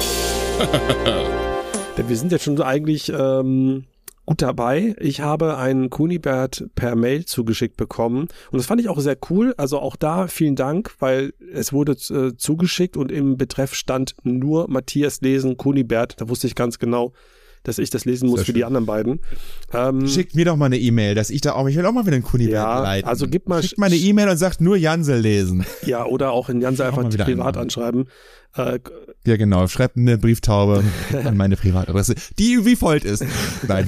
Wir sind jetzt schon eigentlich ähm, gut dabei. Ich habe einen Kunibert per Mail zugeschickt bekommen und das fand ich auch sehr cool. Also auch da vielen Dank, weil es wurde äh, zugeschickt und im Betreff stand nur Matthias lesen, Kunibert. Da wusste ich ganz genau, dass ich das lesen muss Sehr für schön. die anderen beiden. Ähm, Schickt mir doch mal eine E-Mail, dass ich da auch, ich will auch mal wieder einen Kunibert ja, leiten. also gib mal, Schickt mal eine E-Mail und sagt nur Jansel lesen. Ja, oder auch in Jansel einfach mal wieder privat einmachen. anschreiben. Äh, Ja, genau. Schreibt eine Brieftaube an meine Privatadresse, die wie folgt ist. Nein.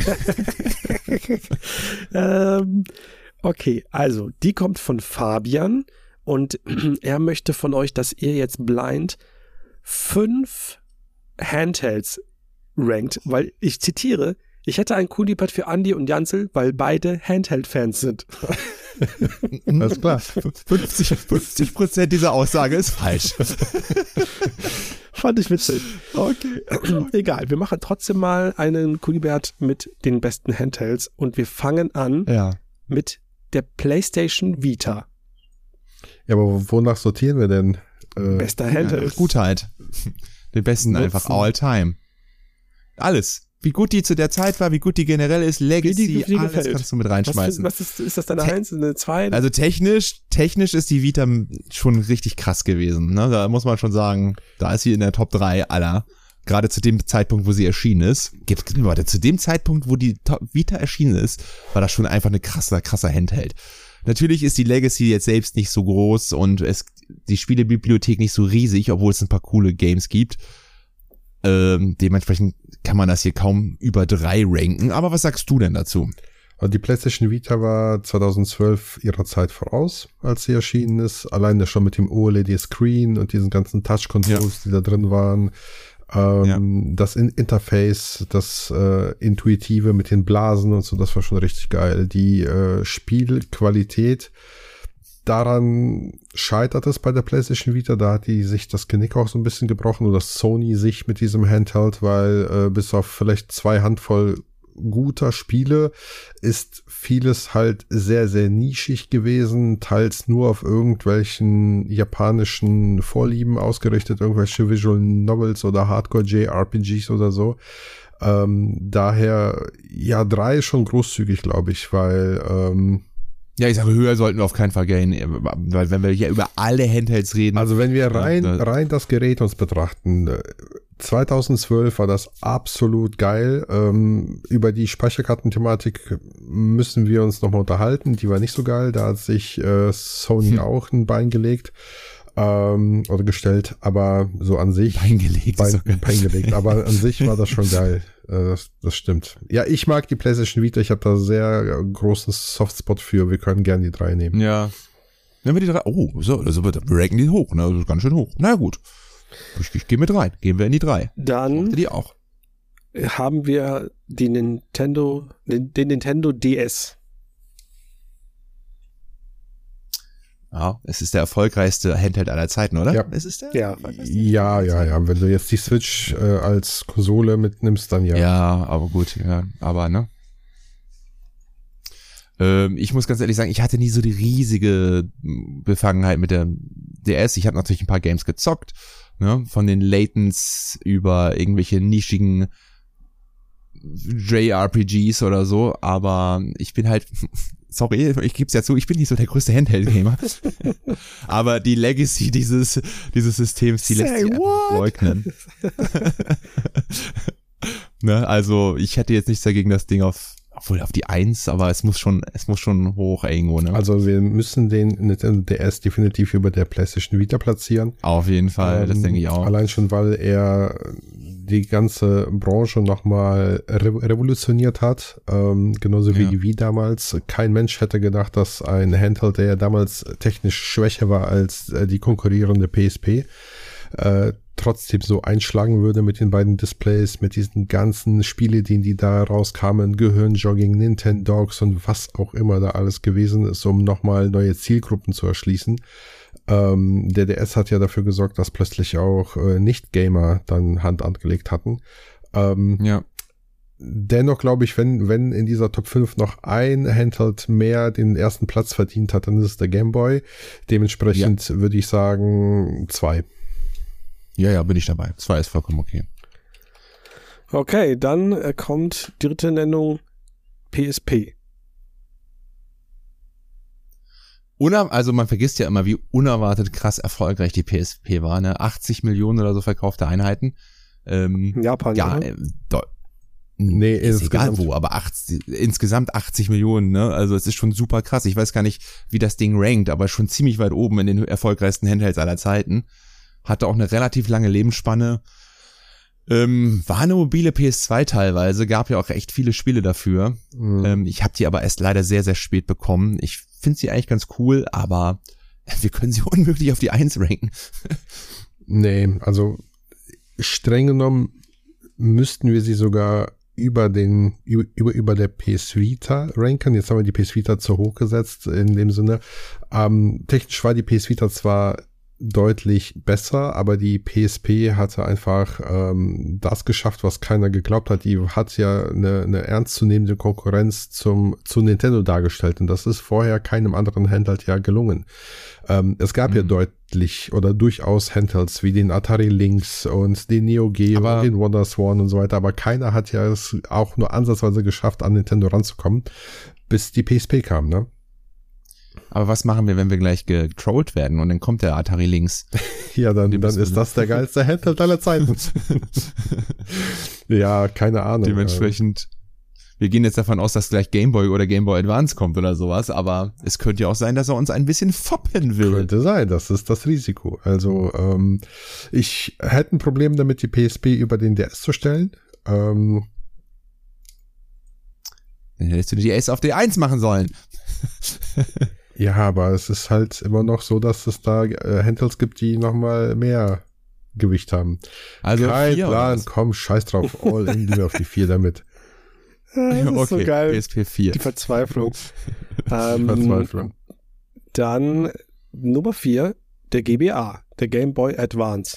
ähm, okay, also die kommt von Fabian und er möchte von euch, dass ihr jetzt blind fünf Handhelds rankt, weil ich zitiere, ich hätte ein Kunibert für Andi und Jansel, weil beide Handheld-Fans sind. Alles klar. fünfzig Prozent dieser Aussage ist falsch. Fand ich witzig. Okay. Egal, wir machen trotzdem mal einen Kunibert mit den besten Handhelds und wir fangen an Ja. mit der PlayStation Vita. Ja, aber wonach sortieren wir denn? Äh, Bester Handheld. Ja, Gutheit. Den besten Nutzen. einfach all time. Alles. Wie gut die zu der Zeit war, wie gut die generell ist, Legacy, Wie die- wie die alles gefällt. kannst du mit Was, reinschmeißen. was ist, ist das deine Te- Eins, eine Zwei? Also technisch, technisch ist die Vita schon richtig krass gewesen. Ne? Da muss man schon sagen, da ist sie in der Top drei aller. Gerade zu dem Zeitpunkt, wo sie erschienen ist. Gibt, warte, zu dem Zeitpunkt, wo die Top Vita erschienen ist, war das schon einfach eine krasser, krasser Handheld. Natürlich ist die Legacy jetzt selbst nicht so groß und es, die Spielebibliothek nicht so riesig, obwohl es ein paar coole Games gibt. Ähm, dementsprechend kann man das hier kaum über drei ranken. Aber was sagst du denn dazu? Die PlayStation Vita war zweitausendzwölf ihrer Zeit voraus, als sie erschienen ist. Alleine schon mit dem O L E D-Screen und diesen ganzen Touch-Controls, ja. die da drin waren. Ähm, ja. Das In- Interface, das äh, Intuitive mit den Blasen und so, das war schon richtig geil. Die äh, Spielqualität, daran scheitert es bei der PlayStation Vita. Da hat die sich das Genick auch so ein bisschen gebrochen, oder Sony sich mit diesem Handheld, weil äh, bis auf vielleicht zwei Handvoll guter Spiele ist vieles halt sehr, sehr nischig gewesen, teils nur auf irgendwelchen japanischen Vorlieben ausgerichtet, irgendwelche Visual Novels oder Hardcore J R P Gs oder so. Ähm, daher, ja, drei schon großzügig, glaube ich, weil ähm, ja, ich sage, höher sollten wir auf keinen Fall gehen, weil wenn wir hier über alle Handhelds reden. Also wenn wir rein, rein das Gerät uns betrachten, zweitausendzwölf war das absolut geil. Ähm, über die Speicherkartenthematik müssen wir uns nochmal unterhalten. Die war nicht so geil. Da hat sich äh, Sony hm. auch ein Bein gelegt ähm, oder gestellt. Aber so an sich Bein gelegt, Bein, Bein gelegt. Aber an sich war das schon geil. Äh, das, das stimmt. Ja, ich mag die PlayStation Vita. Ich habe da sehr großen Softspot für. Wir können gerne die drei nehmen. Ja. Nehmen wir die drei. Oh, so, also wir ranken die hoch. Ne? Also ganz schön hoch. Na gut. Ich, ich gehe mit rein. Gehen wir in die drei. Dann die auch. haben wir die Nintendo, den, den Nintendo D S. Ja, es ist der erfolgreichste Handheld aller Zeiten, oder? Ja. Ist es der? Ja. Ja, ja, ja. Wenn du jetzt die Switch äh, als Konsole mitnimmst, dann ja. Ja, aber gut, ja, aber ne? Ähm, ich muss ganz ehrlich sagen, ich hatte nie so die riesige Befangenheit mit der D S. Ich habe natürlich ein paar Games gezockt, ne? Von den Latents über irgendwelche nischigen J R P Gs oder so, aber ich bin halt, sorry, ich gebe es ja zu, ich bin nicht so der größte Handheld-Gamer, aber die Legacy dieses dieses Systems, die lässt sich einfach leugnen. Ne, also ich hätte jetzt nichts dagegen, das Ding auf obwohl auf die eins, aber es muss schon, es muss schon hoch irgendwo, ne? Also wir müssen den Nintendo D S definitiv über der PlayStation Vita platzieren. Auf jeden Fall, ähm, das denke ich auch. Allein schon, weil er die ganze Branche nochmal re- revolutioniert hat, ähm, genauso wie ja. die Wii damals. Kein Mensch hätte gedacht, dass ein Handheld, der ja damals technisch schwächer war als äh, die konkurrierende P S P, äh, trotzdem so einschlagen würde mit den beiden Displays, mit diesen ganzen Spieleideen, die da rauskamen, Gehirnjogging, Nintendogs und was auch immer da alles gewesen ist, um nochmal neue Zielgruppen zu erschließen. Ähm, der D S hat ja dafür gesorgt, dass plötzlich auch äh, Nicht-Gamer dann Hand angelegt hatten. Ähm, ja. Dennoch glaube ich, wenn wenn in dieser Top fünf noch ein Handheld mehr den ersten Platz verdient hat, dann ist es der Game Boy. Dementsprechend ja. würde ich sagen zwei. Ja, ja, bin ich dabei. Zwei ist vollkommen okay. Okay, dann äh, kommt dritte Nennung P S P. Uner- also man vergisst ja immer, wie unerwartet krass erfolgreich die P S P war. Ne? achtzig Millionen oder so verkaufte Einheiten. Ähm, Japan, ja. oder? Äh, do- Nee, ist egal wo, aber achtzig, insgesamt achtzig Millionen, ne? Also es ist schon super krass. Ich weiß gar nicht, wie das Ding rankt, aber schon ziemlich weit oben in den erfolgreichsten Handhelds aller Zeiten. Hatte auch eine relativ lange Lebensspanne. Ähm, war eine mobile P S zwei teilweise, gab ja auch echt viele Spiele dafür. Mhm. Ähm, ich habe die aber erst leider sehr, sehr spät bekommen. Ich finde sie eigentlich ganz cool, aber wir können sie unmöglich auf die eins ranken. Nee, also streng genommen müssten wir sie sogar über den über über der P S Vita ranken. Jetzt haben wir die P S Vita zu hoch gesetzt in dem Sinne. Ähm, technisch war die P S Vita zwar deutlich besser, aber die P S P hatte einfach ähm, das geschafft, was keiner geglaubt hat. Die hat ja eine, eine ernstzunehmende Konkurrenz zum zu Nintendo dargestellt und das ist vorher keinem anderen Handheld ja gelungen. Ähm, es gab mhm. ja deutlich oder durchaus Handhelds wie den Atari Lynx und den Neo Geo aber und den WonderSwan und so weiter, aber keiner hat ja es auch nur ansatzweise geschafft, an Nintendo ranzukommen, bis die P S P kam, ne? Aber was machen wir, wenn wir gleich getrollt werden und dann kommt der Atari Lynx? Ja, dann, dann ist das der geilste Handheld aller Zeiten. Ja, keine Ahnung. Dementsprechend, wir gehen jetzt davon aus, dass gleich Game Boy oder Game Boy Advance kommt oder sowas, aber es könnte ja auch sein, dass er uns ein bisschen foppen will. Könnte sein, das ist das Risiko. Also ähm, ich hätte ein Problem damit, die P S P über den D S zu stellen. Ähm, Dann hättest du die D S auf D eins machen sollen. ja, aber es ist halt immer noch so, dass es da äh, Handhelds gibt, die nochmal mehr Gewicht haben. Also kein vier Plan, komm, scheiß drauf, all in gehen wir auf die vier damit. Ja, das ist okay, so geil. P S P vier. Die Verzweiflung. ähm, Verzweiflung. Dann Nummer vier, der G B A, der Game Boy Advance.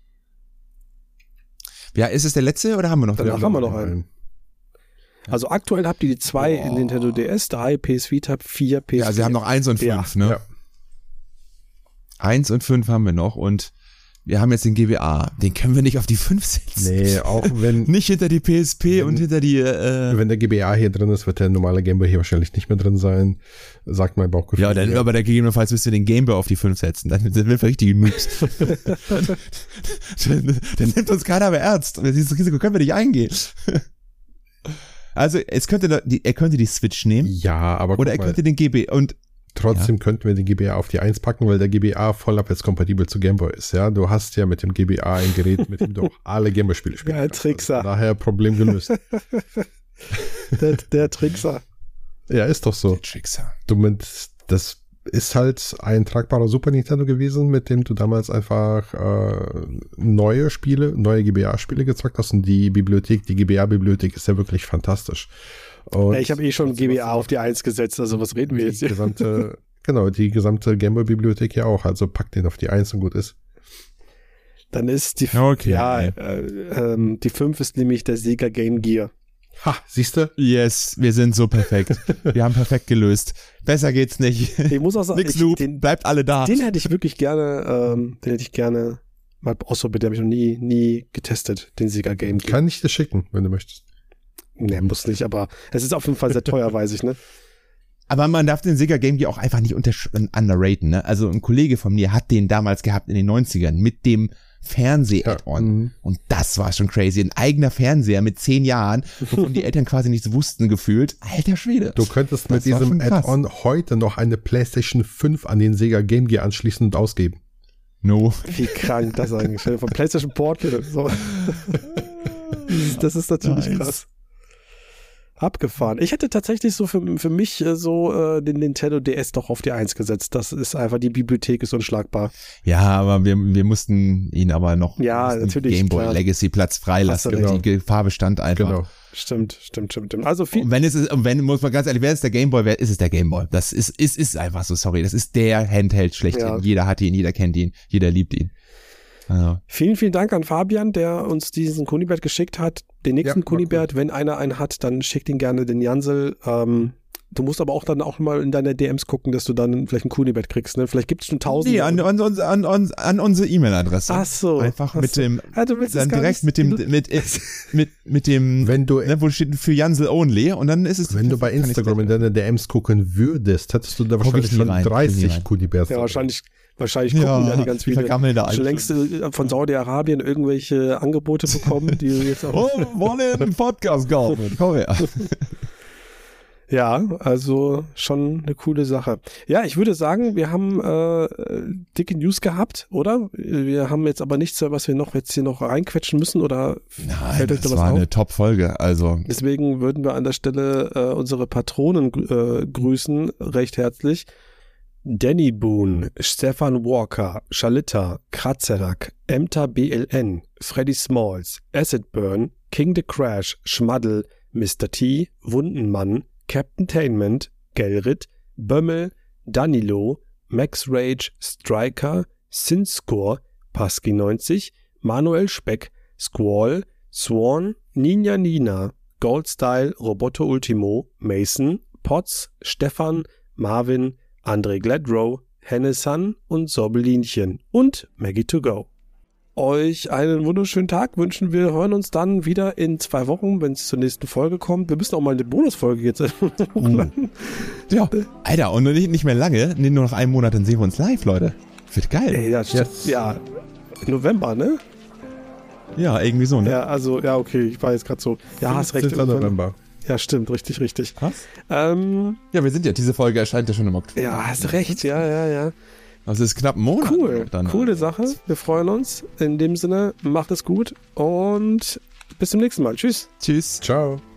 Ja, ist es der letzte oder haben wir noch Danach den? haben wir noch einen. Also aktuell habt ihr die zwei Boah. in Nintendo D S, drei P S Vita, vier P S vier. Ja, sie haben noch eins und Ja. fünf, ne? Ja. Eins und fünf haben wir noch und wir haben jetzt den G B A. Den können wir nicht auf die fünf setzen. Nee, auch wenn, Nicht hinter die P S P Wenn- und hinter die, äh, wenn der G B A hier drin ist, wird der normale Game Boy hier wahrscheinlich nicht mehr drin sein. Sagt mein Bauchgefühl. ja, dann, aber der gegebenenfalls müsst ihr den Game Boy auf die fünf setzen. Dann sind wir richtige Noobs. dann, dann nimmt uns keiner mehr ernst. Dieses Risiko können wir nicht eingehen. Also, es könnte da- die, er könnte die Switch nehmen. Ja, aber Oder er guck mal, könnte den G B und trotzdem könnten wir den G B A auf die eins packen, weil der G B A voll abwärtskompatibel zu Game Boy ist. Ja, du hast ja mit dem G B A ein Gerät, mit dem du auch alle Game Boy Spiele spielen Ja, kannst. Trickser. Also daher Problem gelöst. Der, der Trickser. Ja, ist doch so. Trickser. Du mit, das ist halt ein tragbarer Super Nintendo gewesen, mit dem du damals einfach äh, neue Spiele, neue G B A-Spiele gezockt hast und die Bibliothek, die G B A-Bibliothek ist ja wirklich fantastisch. Und Ja, ich habe eh schon G B A auf die eins gesetzt, also was reden wir jetzt die hier? gesamte, genau, die gesamte Game Boy-Bibliothek ja auch, also pack den auf die eins und gut ist. Dann ist die, Okay. ja, äh, ähm, die fünf ist nämlich der Sega Game Gear. Ha, siehst du? Yes, wir sind so perfekt. Wir haben perfekt gelöst. Besser geht's nicht. Ich muss auch sagen, Nix ich, Loop, den, bleibt alle da. den hätte ich wirklich gerne, ähm, den hätte ich gerne mal ausprobiert, den habe ich noch nie, nie getestet, den Sega Game Gear. Kann ich dir schicken, wenn du möchtest. Nee, muss nicht, aber es ist auf jeden Fall sehr teuer, weiß ich, ne? Aber man darf den Sega Game Gear auch einfach nicht untersch- underraten, ne? Also ein Kollege von mir hat den damals gehabt in den neunzigern mit dem Fernseh-Add-on. mhm. Und das war schon crazy. Ein eigener Fernseher mit zehn Jahren, wovon die Eltern quasi nichts wussten, gefühlt. Alter Schwede. Du könntest Das mit war diesem schon krass. Add-on heute noch eine PlayStation fünf an den Sega Game Gear anschließen und ausgeben. No. Wie krank das eigentlich. Stell dir vor, PlayStation Portable. So. Das ist natürlich Nice. krass. Abgefahren. Ich hätte tatsächlich so für, für mich äh, so äh, den Nintendo D S doch auf die eins gesetzt. Das ist einfach, die Bibliothek ist unschlagbar. Ja, aber wir, wir mussten ihn aber noch Ja, wir mussten natürlich, Game Boy klar. Legacy Platz freilassen. Hast du recht. Die Gefahr bestand einfach. Genau. Stimmt, stimmt, stimmt, stimmt. Also viel, Und wenn es ist, und wenn, muss man ganz ehrlich, wer ist der Game Boy, wer ist es der Game Boy? Das ist, ist, ist einfach so, sorry. Das ist der Handheld schlechthin. Ja. Jeder hat ihn, jeder kennt ihn, jeder liebt ihn. Also, vielen, vielen Dank an Fabian, der uns diesen Kunibert geschickt hat. Den nächsten Ja, war Kunibert, wenn einer einen hat, dann schickt ihn gerne den Jansel. Ähm, du musst aber auch dann auch mal in deine D Ms gucken, dass du dann vielleicht einen Kunibert kriegst. Ne? Vielleicht gibt es schon tausend. nee, an, an, an, an, an, an unsere E-Mail-Adresse. Ach so. Einfach ach mit so. dem, Ah, du willst es dann gar direkt nicht- mit dem, mit, mit, mit dem, Wenn du, ne, wo steht für Jansel only und dann ist es. wenn du bei kann ich's Instagram in gleich- deine D Ms gucken würdest, hättest du da Guck ich wahrscheinlich nie schon rein, guck ich nie dreißig rein. Kudibärs. Ja, wahrscheinlich, wahrscheinlich gucken ja, die ganz die viele. vergammeln da Schon alles. längst äh, von Saudi-Arabien irgendwelche Angebote bekommen, die du jetzt auch. Oh, wollen einen Podcast kaufen? Komm her. Ja, also schon eine coole Sache. Ja, ich würde sagen, wir haben äh, dicke News gehabt, oder? Wir haben jetzt aber nichts, was wir noch jetzt hier noch reinquetschen müssen, oder Nein, fällt euch da das was war auf? eine Top-Folge. Also, Deswegen würden wir an der Stelle äh, unsere Patronen äh, grüßen, recht herzlich. Danny Boone, Stefan Walker, Schalitta, Kratzerak, Emta B L N, Freddy Smalls, Acid Burn, King the Crash, Schmaddel, Mister T, Wundenmann, Captain Tainment, Gelrit, Bömmel, Danilo, Max Rage, Striker, Sinscore, Pasky neunzig, Manuel Speck, Squall, Swan, Ninja Nina, Goldstyle, Roboto Ultimo, Mason, Potts, Stefan, Marvin, André Gladrow, Hennesan und Sorbelinchen und Maggie to go. Euch einen wunderschönen Tag wünschen wir, hören uns dann wieder in zwei Wochen, wenn es zur nächsten Folge kommt. Wir müssen auch mal eine Bonusfolge jetzt hochladen. ja, Alter, und nicht, nicht mehr lange, nee, nur noch einen Monat, dann sehen wir uns live, Leute. Wird geil. Ey, ja, stimmt. Yes. Ja, November, ne? Ja, irgendwie so, ne? Ja, also, ja, okay, ich war jetzt gerade so. Ja, hast recht. siebzehnten November. Ja, stimmt, richtig, richtig. Krass. Ähm, ja, wir sind ja, diese Folge erscheint ja schon im Oktober. Ja, hast recht, ja, ja, ja. Also es ist knapp ein Monat. Cool, dann coole Sache. Wir freuen uns. In dem Sinne, macht es gut und bis zum nächsten Mal. Tschüss. Tschüss. Ciao.